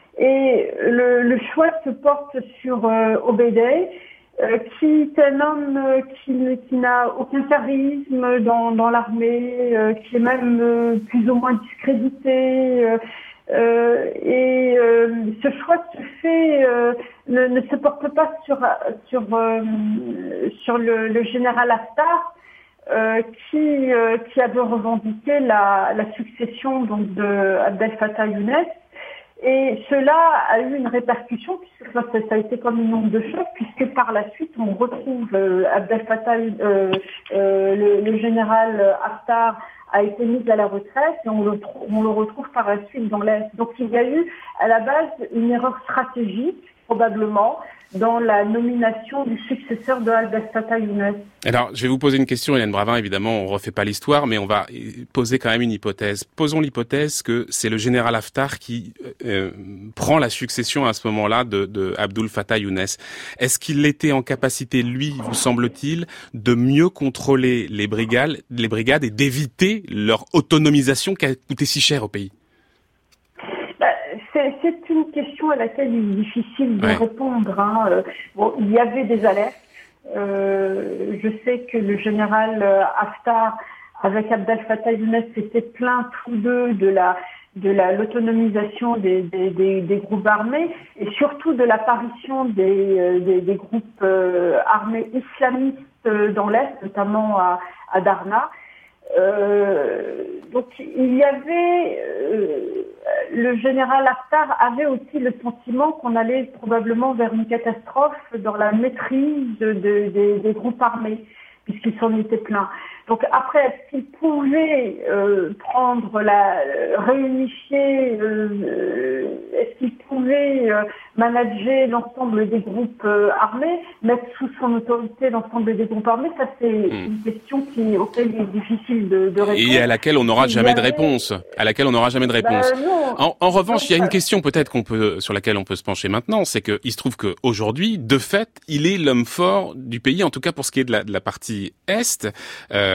Et le, le choix se porte sur euh, Obeidi, euh, qui est un homme euh, qui, qui n'a aucun charisme dans, dans l'armée, euh, qui est même euh, plus ou moins discrédité. Euh, Euh, et euh, ce choix se fait, euh, ne, ne se porte pas sur sur euh, sur le, le général Haftar, euh, qui euh, qui avait revendiqué la, la succession donc de Abdel Fattah Younes. Et cela a eu une répercussion, puisque ça, ça a été comme une onde de choc, puisque par la suite on retrouve euh, Abdel Fattah, euh, euh, le, le général Haftar a été mis à la retraite et on le, on le retrouve par la suite dans l'Est. Donc il y a eu à la base une erreur stratégique, probablement, dans la nomination du successeur de Abdel Fattah Younes. Alors, je vais vous poser une question, Hélène Bravin. Évidemment, on refait pas l'histoire, mais on va poser quand même une hypothèse. Posons l'hypothèse que c'est le général Haftar qui euh, prend la succession à ce moment-là de, de Abdel Fattah Younes. Est-ce qu'il était en capacité, lui, vous semble-t-il, de mieux contrôler les brigades, les brigades et d'éviter leur autonomisation qui a coûté si cher au pays? C'est, c'est une question à laquelle il est difficile de ouais. répondre. Hein. Euh, bon, il y avait des alertes. Euh, je sais que le général Haftar, avec Abdel Fattah Younes, s'était plaint tous deux de la de la l'autonomisation des, des, des, des groupes armés et surtout de l'apparition des, des, des groupes euh, armés islamistes dans l'Est, notamment à, à Darna. Euh, donc il y avait euh, le général Haftar avait aussi le sentiment qu'on allait probablement vers une catastrophe dans la maîtrise de, de, de, des groupes armés, puisqu'il s'en était plein. Donc après, est-ce qu'il pouvait euh, prendre la euh, réunifier, euh, est-ce qu'il pouvait euh, manager l'ensemble des groupes euh, armés, mettre sous son autorité l'ensemble des groupes armés? Ça, c'est mmh. une question qui, auquel il est difficile de, de répondre. Et à laquelle on n'aura jamais avait... de réponse. À laquelle on n'aura jamais de réponse. Bah, non. En, en revanche, il y a une question peut-être qu'on peut, sur laquelle on peut se pencher maintenant, c'est que il se trouve qu'aujourd'hui, de fait, il est l'homme fort du pays, en tout cas pour ce qui est de la, de la partie est. Euh,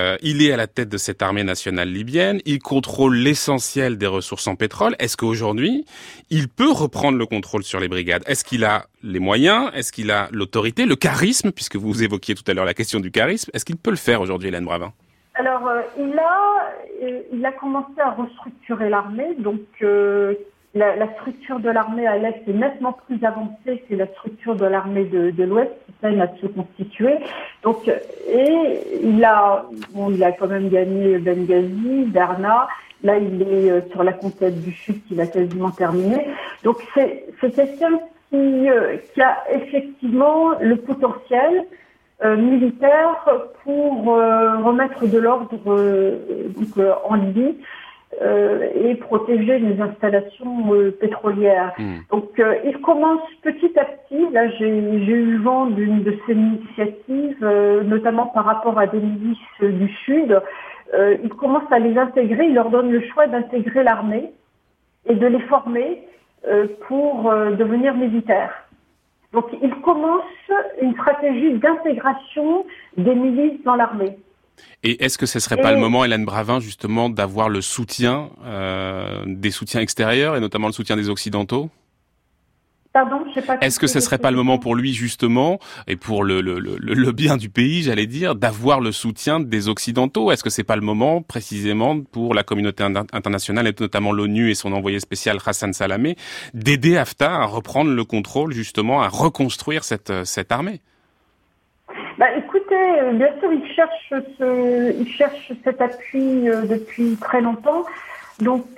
Euh, il est à la tête de cette armée nationale libyenne. Il contrôle l'essentiel des ressources en pétrole. Est-ce qu'aujourd'hui, il peut reprendre le contrôle sur les brigades? Est-ce qu'il a les moyens? Est-ce qu'il a l'autorité, le charisme, puisque vous évoquiez tout à l'heure la question du charisme? Est-ce qu'il peut le faire aujourd'hui, Hélène Bravin? Alors, euh, il a, euh, il a commencé à restructurer l'armée. Donc, euh, la, la structure de l'armée à l'est est nettement plus avancée que la structure de l'armée de, de l'ouest, qui peine à se constituer. Donc, et il a, bon, il a quand même gagné Benghazi, Darna. Là, il est euh, sur la conquête du sud, qu'il a quasiment terminé. Donc, c'est, c'est quelqu'un qui, euh, qui a effectivement le potentiel Euh, militaire pour euh, remettre de l'ordre euh, donc, euh, en Libye euh, et protéger les installations euh, pétrolières. Mmh. Donc euh, il commence petit à petit, là j'ai, j'ai eu vent d'une de ces initiatives, euh, notamment par rapport à des milices euh, du Sud. Euh, il commence à les intégrer, il leur donne le choix d'intégrer l'armée et de les former euh, pour euh, devenir militaires. Donc, il commence une stratégie d'intégration des milices dans l'armée. Et est-ce que ce serait et... pas le moment, Hélène Bravin, justement, d'avoir le soutien, euh, des soutiens extérieurs, et notamment le soutien des Occidentaux? Pardon, je sais pas. Est-ce que ce serait pas le moment pour lui, justement, et pour le, le, le, le bien du pays, j'allais dire, d'avoir le soutien des Occidentaux? Est-ce que c'est pas le moment, précisément, pour la communauté internationale, et notamment l'ONU et son envoyé spécial Hassan Salamé, d'aider Haftar à reprendre le contrôle, justement, à reconstruire cette, cette armée? Bah, écoutez, bien sûr, il cherche ce, il cherche cet appui euh, depuis très longtemps. Donc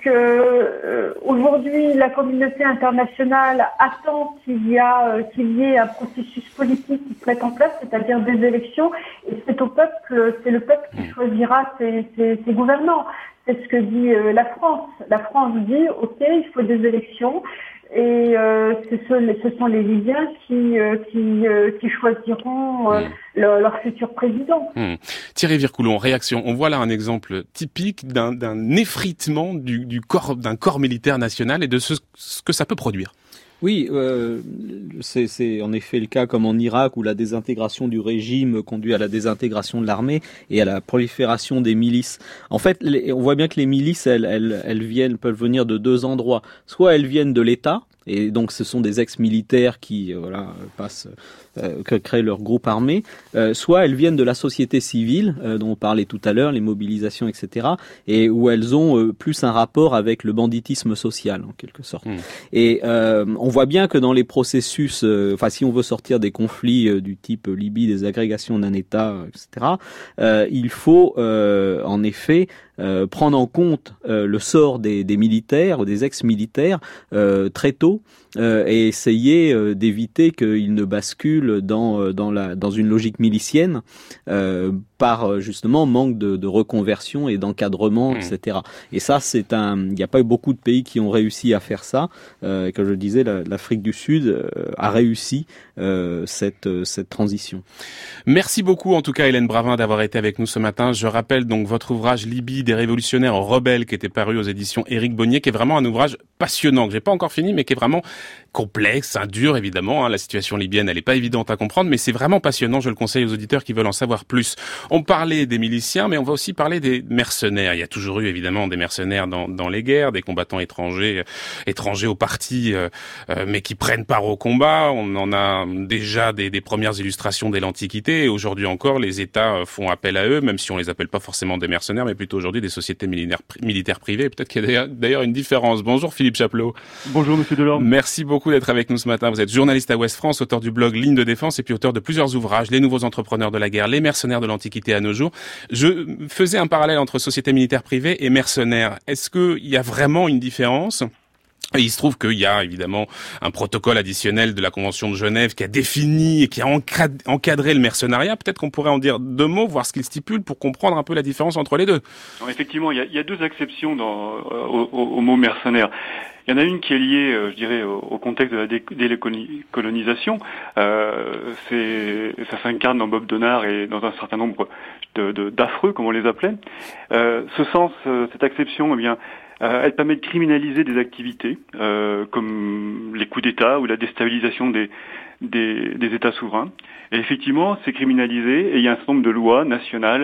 euh, aujourd'hui, la communauté internationale attend qu'il y, a, euh, qu'il y ait un processus politique qui se mette en place, c'est-à-dire des élections, et c'est au peuple, c'est le peuple qui choisira ses, ses, ses gouvernants. C'est ce que dit euh, la France. La France dit, ok, il faut des élections. Et euh, ce, sont, ce sont les Libyens qui, euh, qui, euh, qui choisiront euh, mmh. leur, leur futur président. Mmh. Thierry Vircoulon, réaction. On voit là un exemple typique d'un, d'un effritement du, du corps, d'un corps militaire national et de ce, ce que ça peut produire. Oui, euh, c'est, c'est en effet le cas comme en Irak où la désintégration du régime conduit à la désintégration de l'armée et à la prolifération des milices. En fait, les, on voit bien que les milices, elles, elles, elles viennent, peuvent venir de deux endroits. Soit elles viennent de l'État, et donc ce sont des ex-militaires qui euh, voilà passent, euh, créent leur groupe armé. Euh, soit elles viennent de la société civile, euh, dont on parlait tout à l'heure, les mobilisations, et cetera, et où elles ont euh, plus un rapport avec le banditisme social en quelque sorte. Mmh. Et euh, on voit bien que dans les processus, euh, enfin si on veut sortir des conflits euh, du type Libye, des agrégations d'un État, euh, et cetera, euh, il faut euh, en effet Euh, prendre en compte euh, le sort des, des militaires ou des ex-militaires euh, très tôt euh, et essayer euh, d'éviter qu'ils ne basculent dans, euh, dans, la, dans une logique milicienne euh, par justement manque de, de reconversion et d'encadrement, mmh. et cetera. Et ça, c'est un. Il n'y a pas eu beaucoup de pays qui ont réussi à faire ça. Euh, et comme je le disais, la, l'Afrique du Sud euh, a réussi euh, cette, cette transition. Merci beaucoup, en tout cas, Hélène Bravin, d'avoir été avec nous ce matin. Je rappelle donc votre ouvrage Libye des révolutionnaires rebelles qui était paru aux éditions Éric Bonnier, qui est vraiment un ouvrage passionnant, que j'ai pas encore fini, mais qui est vraiment complexe, hein, dur évidemment. Hein, la situation libyenne, elle est pas évidente à comprendre, mais c'est vraiment passionnant. Je le conseille aux auditeurs qui veulent en savoir plus. On parlait des miliciens, mais on va aussi parler des mercenaires. Il y a toujours eu évidemment des mercenaires dans, dans les guerres, des combattants étrangers, étrangers au parti, euh, euh, mais qui prennent part au combat. On en a déjà des, des premières illustrations dès l'Antiquité. Et aujourd'hui encore, les États font appel à eux, même si on les appelle pas forcément des mercenaires, mais plutôt aujourd'hui des sociétés militaires, militaires privées. Peut-être qu'il y a d'ailleurs une différence. Bonjour Philippe Chapelot. Bonjour Monsieur Delorme. Merci beaucoup d'être avec nous ce matin. Vous êtes journaliste à Ouest France, auteur du blog Ligne de Défense et puis auteur de plusieurs ouvrages, Les nouveaux entrepreneurs de la guerre, Les mercenaires de l'Antiquité à nos jours. Je faisais un parallèle entre société militaire privée et mercenaires. Est-ce qu'il y a vraiment une différence ? Et il se trouve qu'il y a évidemment un protocole additionnel de la Convention de Genève qui a défini et qui a encadré le mercenariat. Peut-être qu'on pourrait en dire deux mots, voir ce qu'il stipule pour comprendre un peu la différence entre les deux. Alors effectivement, il y a, il y a deux exceptions dans, euh, au, au, au mot mercenaire. Il y en a une qui est liée, euh, je dirais, au, au contexte de la dé- décolonisation. Euh, c'est, ça s'incarne dans Bob Denard et dans un certain nombre de, de, d'affreux, comme on les appelait. Euh, ce sens, euh, cette exception, eh bien, Euh, elle permet de criminaliser des activités euh, comme les coups d'État ou la déstabilisation des, des, des États souverains. Et effectivement, c'est criminalisé et il y a un certain nombre de lois nationales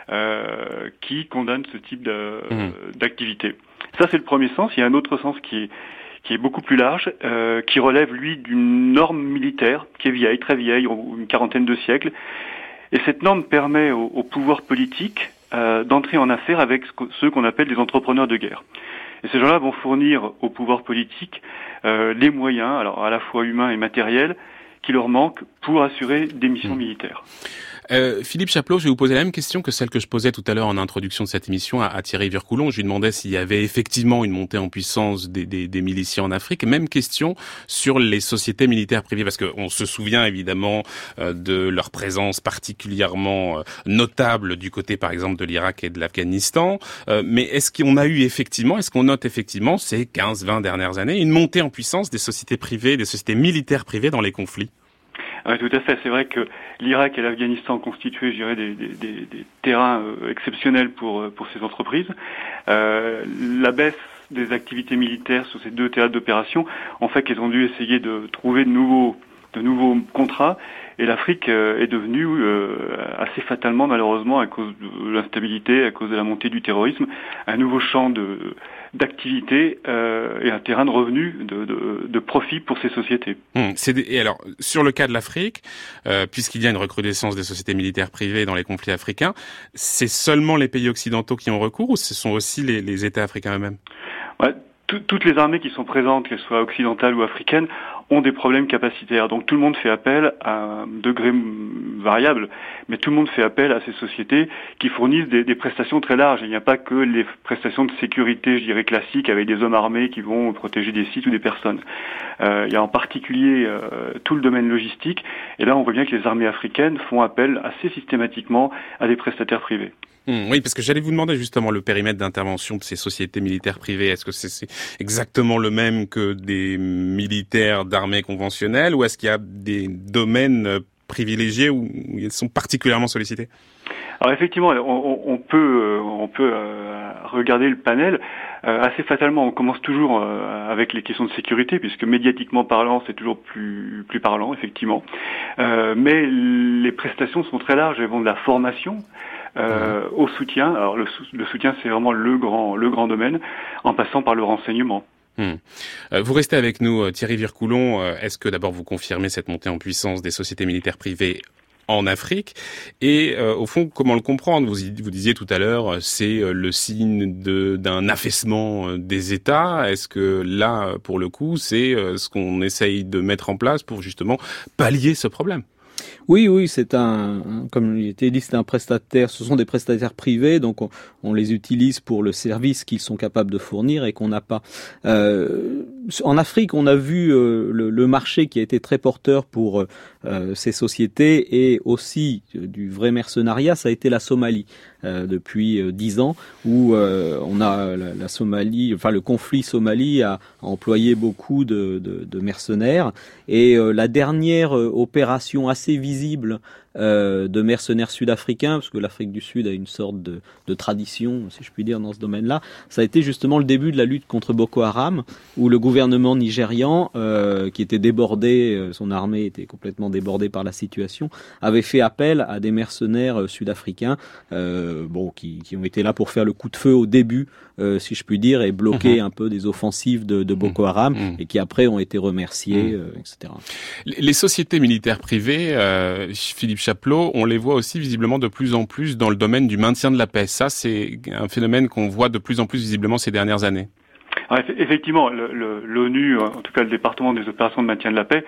euh, qui condamnent ce type de, Mmh. d'activité. Ça, c'est le premier sens. Il y a un autre sens qui est qui est beaucoup plus large, euh, qui relève, lui, d'une norme militaire qui est vieille, très vieille, une quarantaine de siècles. Et cette norme permet au, au pouvoir politique euh, d'entrer en affaire avec ce que, ceux qu'on appelle les entrepreneurs de guerre. Et ces gens-là vont fournir au pouvoir politique euh, les moyens, alors à la fois humains et matériels, qui leur manquent pour assurer des missions mmh. militaires. Euh, Philippe Chapleau, je vais vous poser la même question que celle que je posais tout à l'heure en introduction de cette émission à, à Thierry Vircoulon. Je lui demandais s'il y avait effectivement une montée en puissance des, des, des miliciens en Afrique. Même question sur les sociétés militaires privées, parce qu'on se souvient évidemment euh, de leur présence particulièrement euh, notable du côté, par exemple, de l'Irak et de l'Afghanistan. Euh, mais est-ce qu'on a eu effectivement, est-ce qu'on note effectivement ces quinze vingt dernières années une montée en puissance des sociétés privées, des sociétés militaires privées dans les conflits ? Oui, tout à fait. C'est vrai que l'Irak et l'Afghanistan constituaient, je dirais, des, des, des, des terrains euh, exceptionnels pour pour ces entreprises. Euh, la baisse des activités militaires sur ces deux théâtres d'opération ont fait qu'elles ont dû essayer de trouver de nouveaux de nouveaux contrats. Et l'Afrique euh, est devenue euh, assez fatalement, malheureusement, à cause de l'instabilité, à cause de la montée du terrorisme, un nouveau champ de d'activité euh, et un terrain de revenus, de, de, de profit pour ces sociétés. Hum, c'est des, et alors, sur le cas de l'Afrique, euh, puisqu'il y a une recrudescence des sociétés militaires privées dans les conflits africains, c'est seulement les pays occidentaux qui ont recours ou ce sont aussi les, les États africains eux-mêmes ? Ouais, tout, toutes les armées qui sont présentes, qu'elles soient occidentales ou africaines, ont des problèmes capacitaires. Donc tout le monde fait appel à un degré variable, mais tout le monde fait appel à ces sociétés qui fournissent des, des prestations très larges. Il n'y a pas que les prestations de sécurité, je dirais, classiques, avec des hommes armés qui vont protéger des sites ou des personnes. Euh, il y a en particulier euh, tout le domaine logistique, et là on voit bien que les armées africaines font appel assez systématiquement à des prestataires privés. Mmh, oui, parce que j'allais vous demander justement le périmètre d'intervention de ces sociétés militaires privées. Est-ce que c'est, c'est exactement le même que des militaires d'armée conventionnelle ou est-ce qu'il y a des domaines privilégiés où ils sont particulièrement sollicités ? Alors effectivement, on, on peut, on peut euh, regarder le panel. Euh, assez fatalement, on commence toujours euh, avec les questions de sécurité, puisque médiatiquement parlant, c'est toujours plus, plus parlant, effectivement. Euh, mais les prestations sont très larges. Elles vont de la formation Euh, mmh. au soutien. Alors le, le soutien, c'est vraiment le grand, le grand domaine, en passant par le renseignement. Mmh. Euh, vous restez avec nous, Thierry Vircoulon. Euh, est-ce que d'abord vous confirmez cette montée en puissance des sociétés militaires privées en Afrique et euh, au fond, comment le comprendre ? Vous, vous disiez tout à l'heure, c'est euh, le signe de, d'un affaissement euh, des États. Est-ce que là, pour le coup, c'est euh, ce qu'on essaye de mettre en place pour justement pallier ce problème ? Oui, oui, c'est un, comme il était dit, c'est un prestataire, ce sont des prestataires privés, donc on, on les utilise pour le service qu'ils sont capables de fournir et qu'on n'a pas. Euh, en Afrique, on a vu euh, le, le marché qui a été très porteur pour euh, ces sociétés et aussi euh, du vrai mercenariat, ça a été la Somalie. Euh, depuis euh, dix ans, où euh, on a la, la Somalie, enfin le conflit Somalie a, a employé beaucoup de, de, de mercenaires, et euh, la dernière euh, opération assez visible euh, de mercenaires sud-africains, parce que l'Afrique du Sud a une sorte de, de tradition, si je puis dire, dans ce domaine-là, ça a été justement le début de la lutte contre Boko Haram, où le gouvernement nigérian, euh, qui était débordé, euh, son armée était complètement débordée par la situation, avait fait appel à des mercenaires euh, sud-africains, euh, bon, qui, qui ont été là pour faire le coup de feu au début, euh, si je puis dire, et bloquer mmh. un peu des offensives de, de Boko Haram, mmh. et qui après ont été remerciés, mmh. euh, et cetera. Les sociétés militaires privées, euh, Philippe Chapleau, on les voit aussi visiblement de plus en plus dans le domaine du maintien de la paix. Ça, c'est un phénomène qu'on voit de plus en plus visiblement ces dernières années. Alors, effectivement, le, le, l'ONU, en tout cas le département des opérations de maintien de la paix,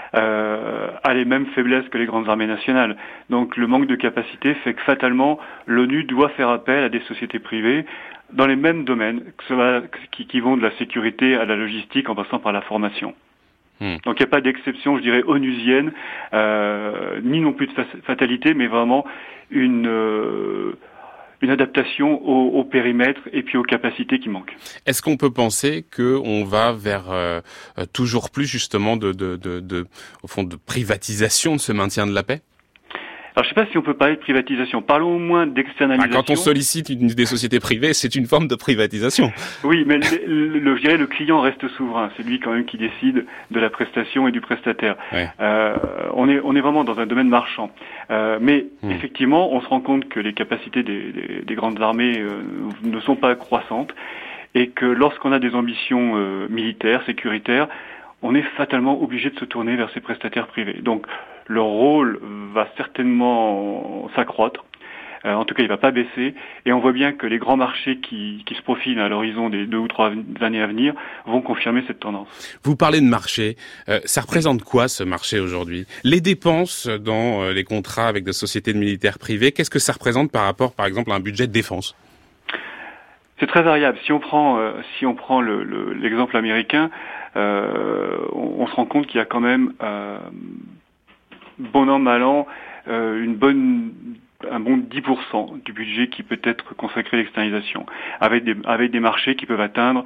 euh, a les mêmes faiblesses que les grandes armées nationales. Donc le manque de capacité fait que fatalement l'ONU doit faire appel à des sociétés privées dans les mêmes domaines, que ce soit, qui, qui vont de la sécurité à la logistique en passant par la formation. Hmm. Donc il n'y a pas d'exception, je dirais, onusienne, euh, ni non plus de fatalité, mais vraiment une... Euh, une adaptation au, au périmètre et puis aux capacités qui manquent. Est-ce qu'on peut penser que on va vers euh, toujours plus justement de, de, de, de, au fond, de privatisation de ce maintien de la paix ? Alors, je ne sais pas si on peut parler de privatisation. Parlons au moins d'externalisation. Ah, quand on sollicite une, des sociétés privées, c'est une forme de privatisation. Oui, mais le, le, je dirais le client reste souverain. C'est lui quand même qui décide de la prestation et du prestataire. Ouais. Euh, on est, on est vraiment dans un domaine marchand. Euh, mais mmh. effectivement, on se rend compte que les capacités des, des, des grandes armées euh, ne sont pas croissantes et que lorsqu'on a des ambitions euh, militaires, sécuritaires, on est fatalement obligé de se tourner vers ces prestataires privés. Donc, leur rôle va certainement s'accroître. Euh, en tout cas, il va pas baisser. Et on voit bien que les grands marchés qui, qui se profilent à l'horizon des deux ou trois années à venir vont confirmer cette tendance. Vous parlez de marché. Euh, ça représente quoi, ce marché, aujourd'hui? Les dépenses dans euh, les contrats avec des sociétés de militaires privés, qu'est-ce que ça représente par rapport, par exemple, à un budget de défense? C'est très variable. Si on prend, euh, si on prend le, le, l'exemple américain, euh, on, on se rend compte qu'il y a quand même... Euh, bon an, mal an, euh, une bonne, un bon dix pour cent du budget qui peut être consacré à l'externalisation, avec des, avec des marchés qui peuvent atteindre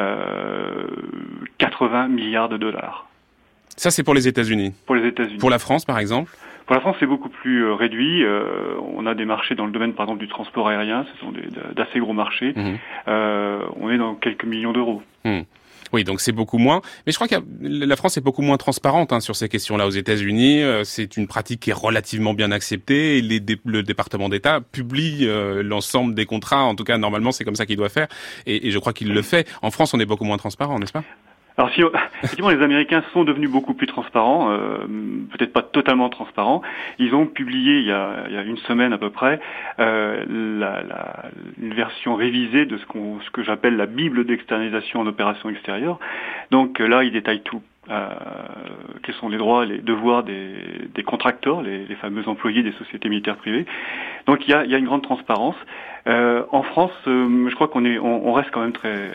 euh, quatre-vingts milliards de dollars. Ça, c'est pour les États-Unis. Pour les États-Unis. Pour la France, par exemple? Pour la France, c'est beaucoup plus euh, réduit. Euh, on a des marchés dans le domaine, par exemple, du transport aérien. Ce sont des, d'assez gros marchés. Mmh. Euh, on est dans quelques millions d'euros. Mmh. Oui, donc c'est beaucoup moins. Mais je crois que la France est beaucoup moins transparente hein, sur ces questions-là. Aux États-Unis, euh, c'est une pratique qui est relativement bien acceptée. Et les dé- le département d'État publie euh, l'ensemble des contrats. En tout cas, normalement, c'est comme ça qu'il doit faire. Et, et je crois qu'il le fait. En France, on est beaucoup moins transparent, n'est-ce pas? Alors si, effectivement, les Américains sont devenus beaucoup plus transparents, euh, peut-être pas totalement transparents. Ils ont publié il y a, il y a une semaine à peu près euh, la, la, une version révisée de ce, qu'on, ce que j'appelle la Bible d'externalisation en opération extérieure. Donc là, ils détaillent tout. Euh, quels sont les droits, les devoirs des, des contracteurs, les, les fameux employés des sociétés militaires privées. Donc il y a, il y a une grande transparence. Euh, en France, euh, je crois qu'on est, on, on reste quand même très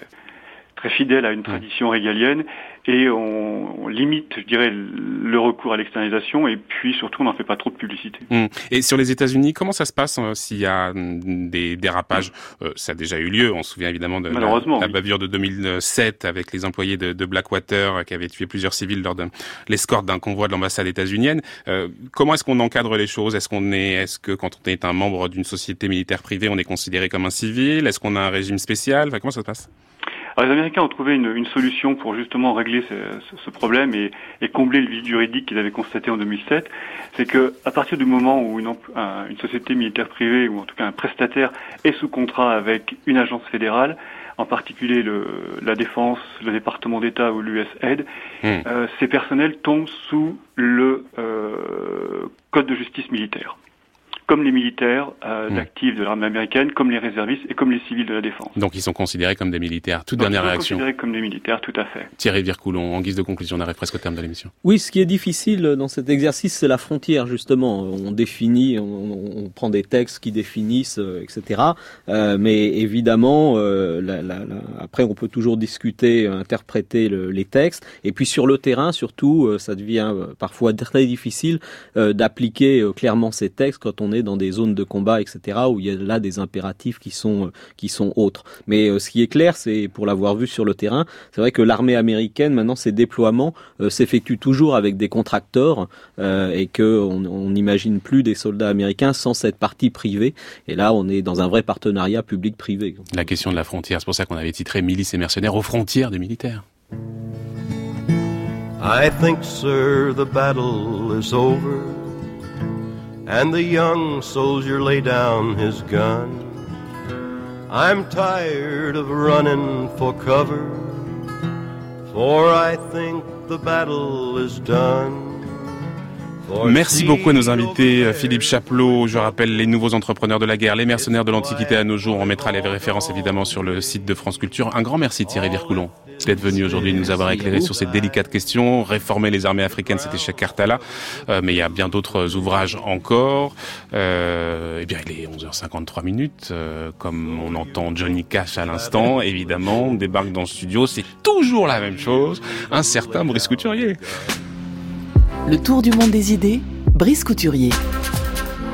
très fidèle à une tradition régalienne et on, on limite, je dirais, le recours à l'externalisation et puis surtout on n'en fait pas trop de publicité. Mmh. Et sur les États-Unis, comment ça se passe euh, s'il y a des dérapages? mmh. euh, Ça a déjà eu lieu, on se souvient évidemment de la, la oui. bavure de deux mille sept avec les employés de, de Blackwater euh, qui avaient tué plusieurs civils lors de l'escorte d'un convoi de l'ambassade états-unienne. Euh, comment est-ce qu'on encadre les choses? Est-ce qu'on est, est-ce que quand on est un membre d'une société militaire privée, on est considéré comme un civil? Est-ce qu'on a un régime spécial? Enfin, comment ça se passe? Alors, les Américains ont trouvé une, une solution pour justement régler ce, ce, ce problème et, et combler le vide juridique qu'ils avaient constaté en deux mille sept. C'est que à partir du moment où une, un, une société militaire privée ou en tout cas un prestataire est sous contrat avec une agence fédérale, en particulier le, la Défense, le département d'État ou l'U S A I D, mmh. euh, ces personnels tombent sous le euh, Code de justice militaire. Comme les militaires euh, mmh. actifs de l'armée américaine, comme les réservistes et comme les civils de la défense. Donc ils sont considérés comme des militaires. Toute Donc, dernière ils sont réaction. Considérés comme des militaires, tout à fait. Thierry Vircoulon, en guise de conclusion, on arrive presque au terme de l'émission. Oui, ce qui est difficile dans cet exercice, c'est la frontière justement. On définit, on, on prend des textes qui définissent, euh, et cetera. Euh, mais évidemment, euh, la, la, la, après, on peut toujours discuter, interpréter le, les textes. Et puis sur le terrain, surtout, euh, ça devient euh, parfois très difficile euh, d'appliquer euh, clairement ces textes quand on est dans des zones de combat, et cetera, où il y a là des impératifs qui sont euh, qui sont autres. Mais euh, ce qui est clair, c'est pour l'avoir vu sur le terrain, c'est vrai que l'armée américaine, maintenant, ses déploiements euh, s'effectuent toujours avec des contracteurs euh, et que on, on n'imagine plus des soldats américains sans cette partie privée. Et là, on est dans un vrai partenariat public-privé. La question de la frontière, c'est pour ça qu'on avait titré Milices et mercenaires aux frontières des militaires. I think, sir, the battle is over. And the young soldier lay down his gun. I'm tired of running for cover, for I think the battle is done. Merci beaucoup à nos invités, Philippe Chapelot, je rappelle les nouveaux entrepreneurs de la guerre, les mercenaires de l'Antiquité à nos jours, on mettra les références évidemment sur le site de France Culture. Un grand merci Thierry Vircoulon d'être venu aujourd'hui nous avoir éclairé sur ces délicates questions. Réformer les armées africaines, c'était chez Cartala, euh, mais il y a bien d'autres ouvrages encore. Euh, eh bien, il est onze heures cinquante-trois minutes, euh, comme on entend Johnny Cash à l'instant, évidemment, débarque dans le studio, c'est toujours la même chose, un certain Brice Couturier. Le tour du monde des idées, Brice Couturier.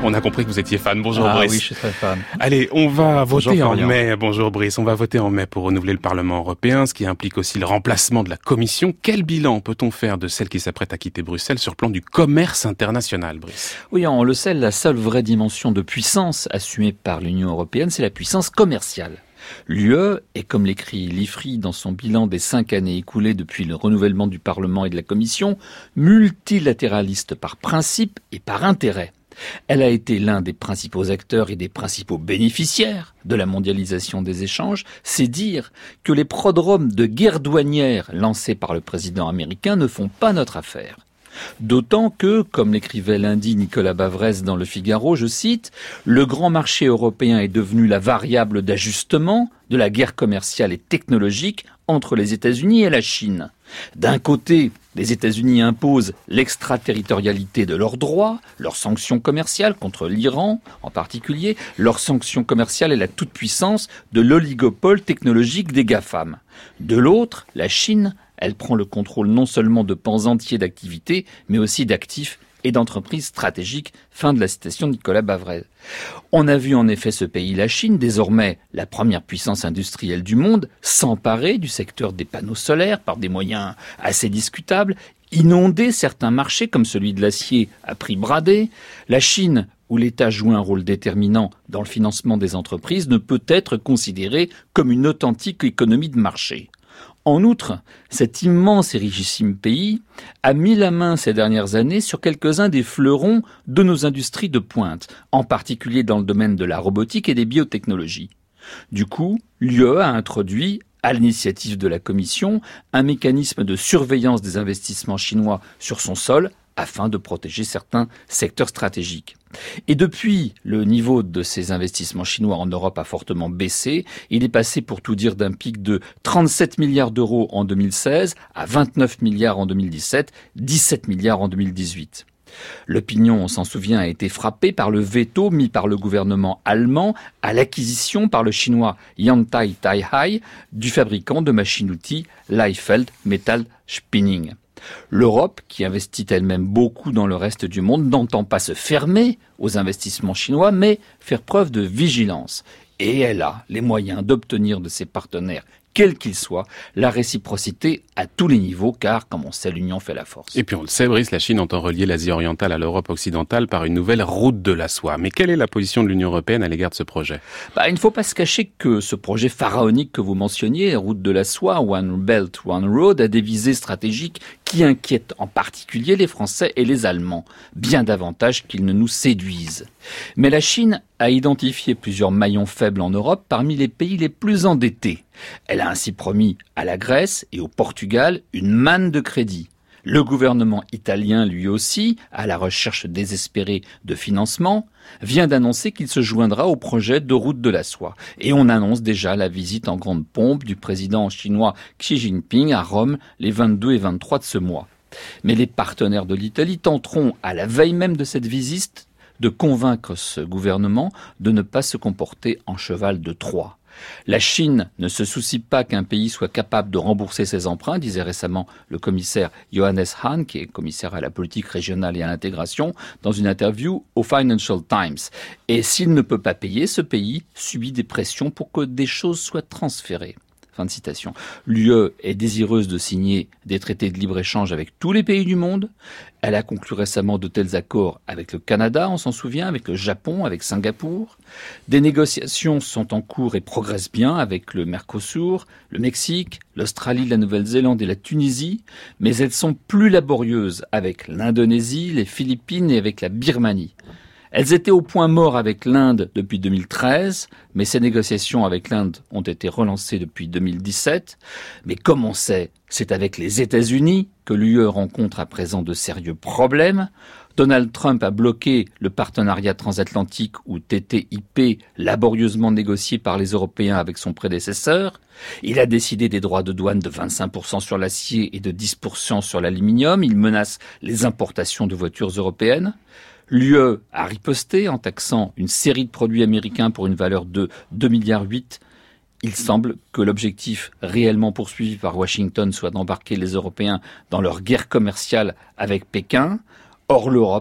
On a compris que vous étiez fan. Bonjour ah, Brice. Oui, je suis très fan. Allez, on va voter Bonjour, en Florian. mai. Bonjour Brice. On va voter en mai pour renouveler le Parlement européen, ce qui implique aussi le remplacement de la Commission. Quel bilan peut-on faire de celle qui s'apprête à quitter Bruxelles sur le plan du commerce international, Brice? Oui, on le sait, la seule vraie dimension de puissance assumée par l'Union européenne, c'est la puissance commerciale. L'U E est, comme l'écrit l'I F R I dans son bilan des cinq années écoulées depuis le renouvellement du Parlement et de la Commission, multilatéraliste par principe et par intérêt. Elle a été l'un des principaux acteurs et des principaux bénéficiaires de la mondialisation des échanges. C'est dire que les prodromes de guerre douanière lancés par le président américain ne font pas notre affaire. D'autant que, comme l'écrivait lundi Nicolas Bavrez dans Le Figaro, je cite, « Le grand marché européen est devenu la variable d'ajustement de la guerre commerciale et technologique entre les États-Unis et la Chine. D'un côté, les États-Unis imposent l'extraterritorialité de leurs droits, leurs sanctions commerciales contre l'Iran en particulier, leurs sanctions commerciales et la toute-puissance de l'oligopole technologique des GAFAM. De l'autre, la Chine, elle prend le contrôle non seulement de pans entiers d'activités, mais aussi d'actifs et d'entreprises stratégiques. » Fin de la citation de Nicolas Bavrez. On a vu en effet ce pays, la Chine, désormais la première puissance industrielle du monde, s'emparer du secteur des panneaux solaires par des moyens assez discutables, inonder certains marchés comme celui de l'acier à prix bradé. La Chine, où l'État joue un rôle déterminant dans le financement des entreprises, ne peut être considérée comme une authentique économie de marché. En outre, cet immense et richissime pays a mis la main ces dernières années sur quelques-uns des fleurons de nos industries de pointe, en particulier dans le domaine de la robotique et des biotechnologies. Du coup, l'U E a introduit, à l'initiative de la Commission, un mécanisme de surveillance des investissements chinois sur son sol, afin de protéger certains secteurs stratégiques. Et depuis, le niveau de ces investissements chinois en Europe a fortement baissé. Il est passé, pour tout dire, d'un pic de trente-sept milliards d'euros en deux mille seize à vingt-neuf milliards en deux mille dix-sept, dix-sept milliards en deux mille dix-huit. L'opinion, on s'en souvient, a été frappée par le veto mis par le gouvernement allemand à l'acquisition par le chinois Yantai Taihai du fabricant de machines-outils Leifeld Metal Spinning. L'Europe, qui investit elle-même beaucoup dans le reste du monde, n'entend pas se fermer aux investissements chinois, mais faire preuve de vigilance. Et elle a les moyens d'obtenir de ses partenaires, quels qu'ils soient, la réciprocité à tous les niveaux, car, comme on sait, l'union fait la force. Et puis on le sait, Brice, la Chine entend relier l'Asie orientale à l'Europe occidentale par une nouvelle route de la soie. Mais quelle est la position de l'Union européenne à l'égard de ce projet? Bah, il ne faut pas se cacher que ce projet pharaonique que vous mentionniez, route de la soie, One Belt, One Road, a des visées stratégiques qui inquiètent en particulier les Français et les Allemands, bien davantage qu'ils ne nous séduisent. Mais la Chine a identifié plusieurs maillons faibles en Europe parmi les pays les plus endettés. Elle a ainsi promis à la Grèce et au Portugal une manne de crédit. Le gouvernement italien, lui aussi, à la recherche désespérée de financement, vient d'annoncer qu'il se joindra au projet de route de la soie. Et on annonce déjà la visite en grande pompe du président chinois Xi Jinping à Rome les vingt-deux et vingt-trois de ce mois. Mais les partenaires de l'Italie tenteront, à la veille même de cette visite, de convaincre ce gouvernement de ne pas se comporter en cheval de Troie. La Chine ne se soucie pas qu'un pays soit capable de rembourser ses emprunts, disait récemment le commissaire Johannes Hahn, qui est commissaire à la politique régionale et à l'intégration, dans une interview au Financial Times. Et s'il ne peut pas payer, ce pays subit des pressions pour que des choses soient transférées. Fin de citation. L'U E est désireuse de signer des traités de libre-échange avec tous les pays du monde. Elle a conclu récemment de tels accords avec le Canada, on s'en souvient, avec le Japon, avec Singapour. Des négociations sont en cours et progressent bien avec le Mercosur, le Mexique, l'Australie, la Nouvelle-Zélande et la Tunisie, mais elles sont plus laborieuses avec l'Indonésie, les Philippines et avec la Birmanie. Elles étaient au point mort avec l'Inde depuis deux mille treize, mais ces négociations avec l'Inde ont été relancées depuis deux mille dix-sept. Mais comme on sait, c'est avec les États-Unis que l'U E rencontre à présent de sérieux problèmes. Donald Trump a bloqué le partenariat transatlantique ou T T I P laborieusement négocié par les Européens avec son prédécesseur. Il a décidé des droits de douane de vingt-cinq pour cent sur l'acier et de dix pour cent sur l'aluminium. Il menace les importations de voitures européennes. L'U E a riposté en taxant une série de produits américains pour une valeur de deux virgule huit milliards. Il semble que l'objectif réellement poursuivi par Washington soit d'embarquer les Européens dans leur guerre commerciale avec Pékin. Or, l'Europe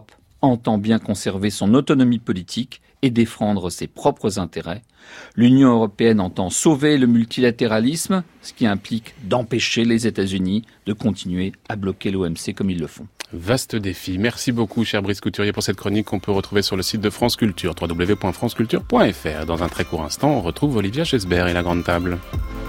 entend bien conserver son autonomie politique et défendre ses propres intérêts. L'Union européenne entend sauver le multilatéralisme, ce qui implique d'empêcher les États-Unis de continuer à bloquer l'O M C comme ils le font. Vaste défi. Merci beaucoup, cher Brice Couturier, pour cette chronique qu'on peut retrouver sur le site de France Culture, w w w point france culture point f r. Dans un très court instant, on retrouve Olivia Gesbert et la Grande Table.